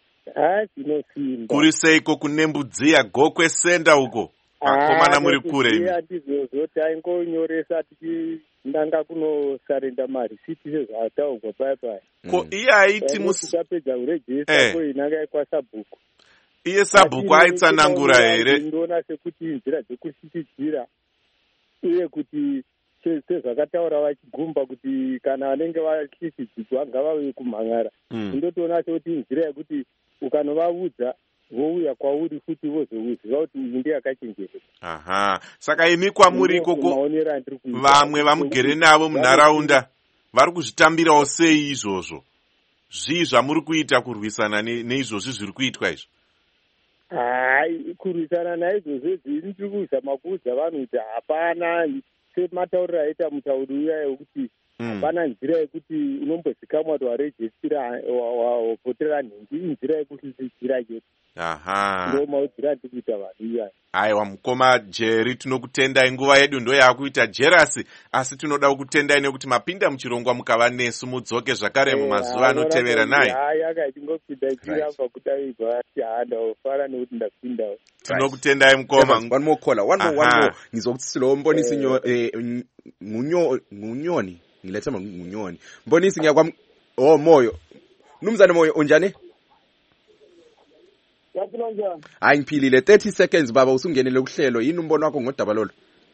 Kuri seiko kunembudziya Gokwe Senda uko. Akomana muri kure imi. Taingonyoresa ndanga kunosarenda marisiti sezvataurwa paya. Ko iye aiti tapedza kurejista ko inanga kwasabhuku. Iye sabhuku aitsanangura here. Ndinoona sekuti nzira dzekusitidzira uye kuti sezvakataura vachigumba kuti kana vanenge vachisidzidzwa ngavauye kumhang'ara. Ndotoona sekuti nzira yekuti ukanovaudza vouya kwauri futi vozouziva kuti iyi ndeyakachenjereka. Saka imi kwamuri ikoko vamwe vamugere navo munharaunda vari kuzvitambirawo sei izvozvo? Zvii zvamuri kuita kurwisana neizvozvi zviri kuitwa izvo? Kurwisana naizvozvo ndiri kuzama kuudza vanhu kuti hapana, sematauriro aita mutauri uya wekuti hapana nzira yekuti unombozikamwa kuti warejistira wavhotera nhingi, inzira yekusisira chete. Ndo maudzira ndiri kuita vanhu iyaya. Aiwa mukoma Jerry, tinokutendai, nguva yedu ndo yakuita jerasi, asi tinoda kukutendai nekuti mapinda muchirongwa mukava nesu, mudzoke zvakare mumazuva anotevera naye. Yakachingopinda chiramba kudaigwa chihanda ofara nekuti ndapindawo. Tinokutendai mukoma. One more caller, one more. Ngizokuthi silombonisi ngunyoni. Ngiletha ngunyoni. Mbonisi ngiyakwam Moyo. Numzane Moyo unjani? Hayi ngiphilile. 30 seconds baba, usungenele kuhlelo. Yini umbono wakho ngodaba lolo?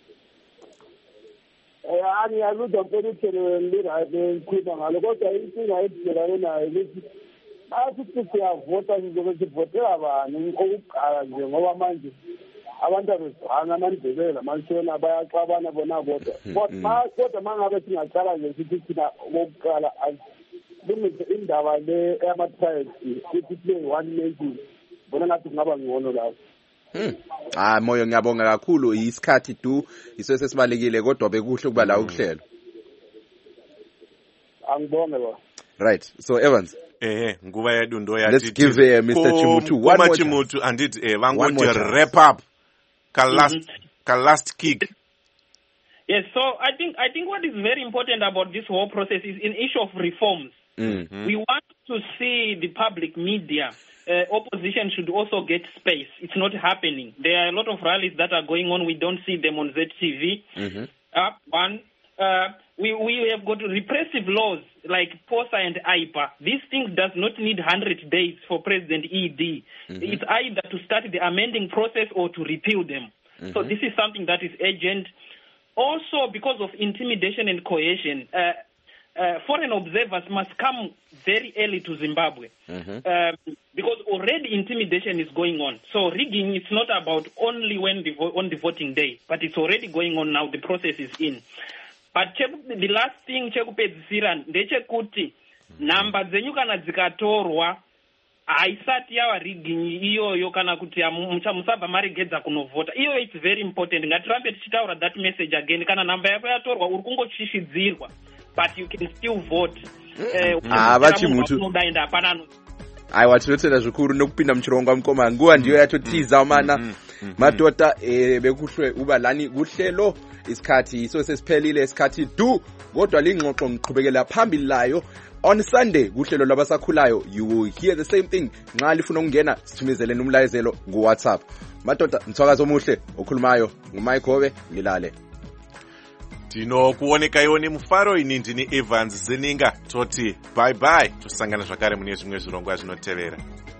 Angiyaludwa mpelithele lirayikukhuluma ngalo, kodwa inkinga edibelane nayo ukuthi asithi siyavota sizobe sivotela abani okokuqala nje, ngoba manje abantu abezwana amandebela amashona bayaxabana bona bodwa. Kodwa mangabe singaqala nje sithi thina okokuqala lungise indaba le yama-tribes ukuthi kule one nation, bona ngathi kungaba ngcono lapho. Moyo ngiyabonga kakhulu, isikhathi tu iso sesibalekile, kodwa bekuhle kuba la ukuhlelo. Angibonge ba. Right, so Evans. Nguva yedu ndo yathi. Let's give Mr. Chimutu one more Chimutu anditi vangoti wrap up ka last kick. Yes, so I think what is very important about this whole process is an issue of reforms. We want to see the public media. Opposition should also get space. It's not happening. There are a lot of rallies that are going on. We don't see them on ZTV. We have got repressive laws like POSA and IPA. These things does not need 100 days for President ED. It's either to start the amending process or to repeal them. So this is something that is urgent. Also, because of intimidation and coercion, foreign observers must come very early to Zimbabwe because already intimidation is going on. So rigging is not about only when on the voting day, but it's already going on now. The process is in. But the last thing chekupedzisira ndechekuti namba dzenyu kana dzikatorwa haisati yava rigging iyoyo kana kuti musabva maregedza kunovhota. Iyo it's very important. Ngatirambe tichitaura that message again. Kana namba yako yatorwa uri kungochishidzirwa, but you can still vote. Vachimutu. Aiwa tinotenda zvikuru nokupinda muchirongwa mukoma, nguva ndiyo yatotiza mana madota bekuhlwe ubalani kuhlelo. Isikhathi iso sesiphelile, isikhathi du kodwa lingxoxo ngiqhubekela phambili layo on Sunday kuhlelo labasakhulayo. You will hear the same thing. Nxa lifuna ukungena sithumezele nomlayezelo ku WhatsApp. Madoda mthwakazi omuhle okhulumayo nguMike Hobe, ngilale. Tinokuoneka ione mufaro. Ini ndini Evans Zeninga, toti bye bye. Tosangana zvakare mune zvimwe zvirongwa zvinotevera.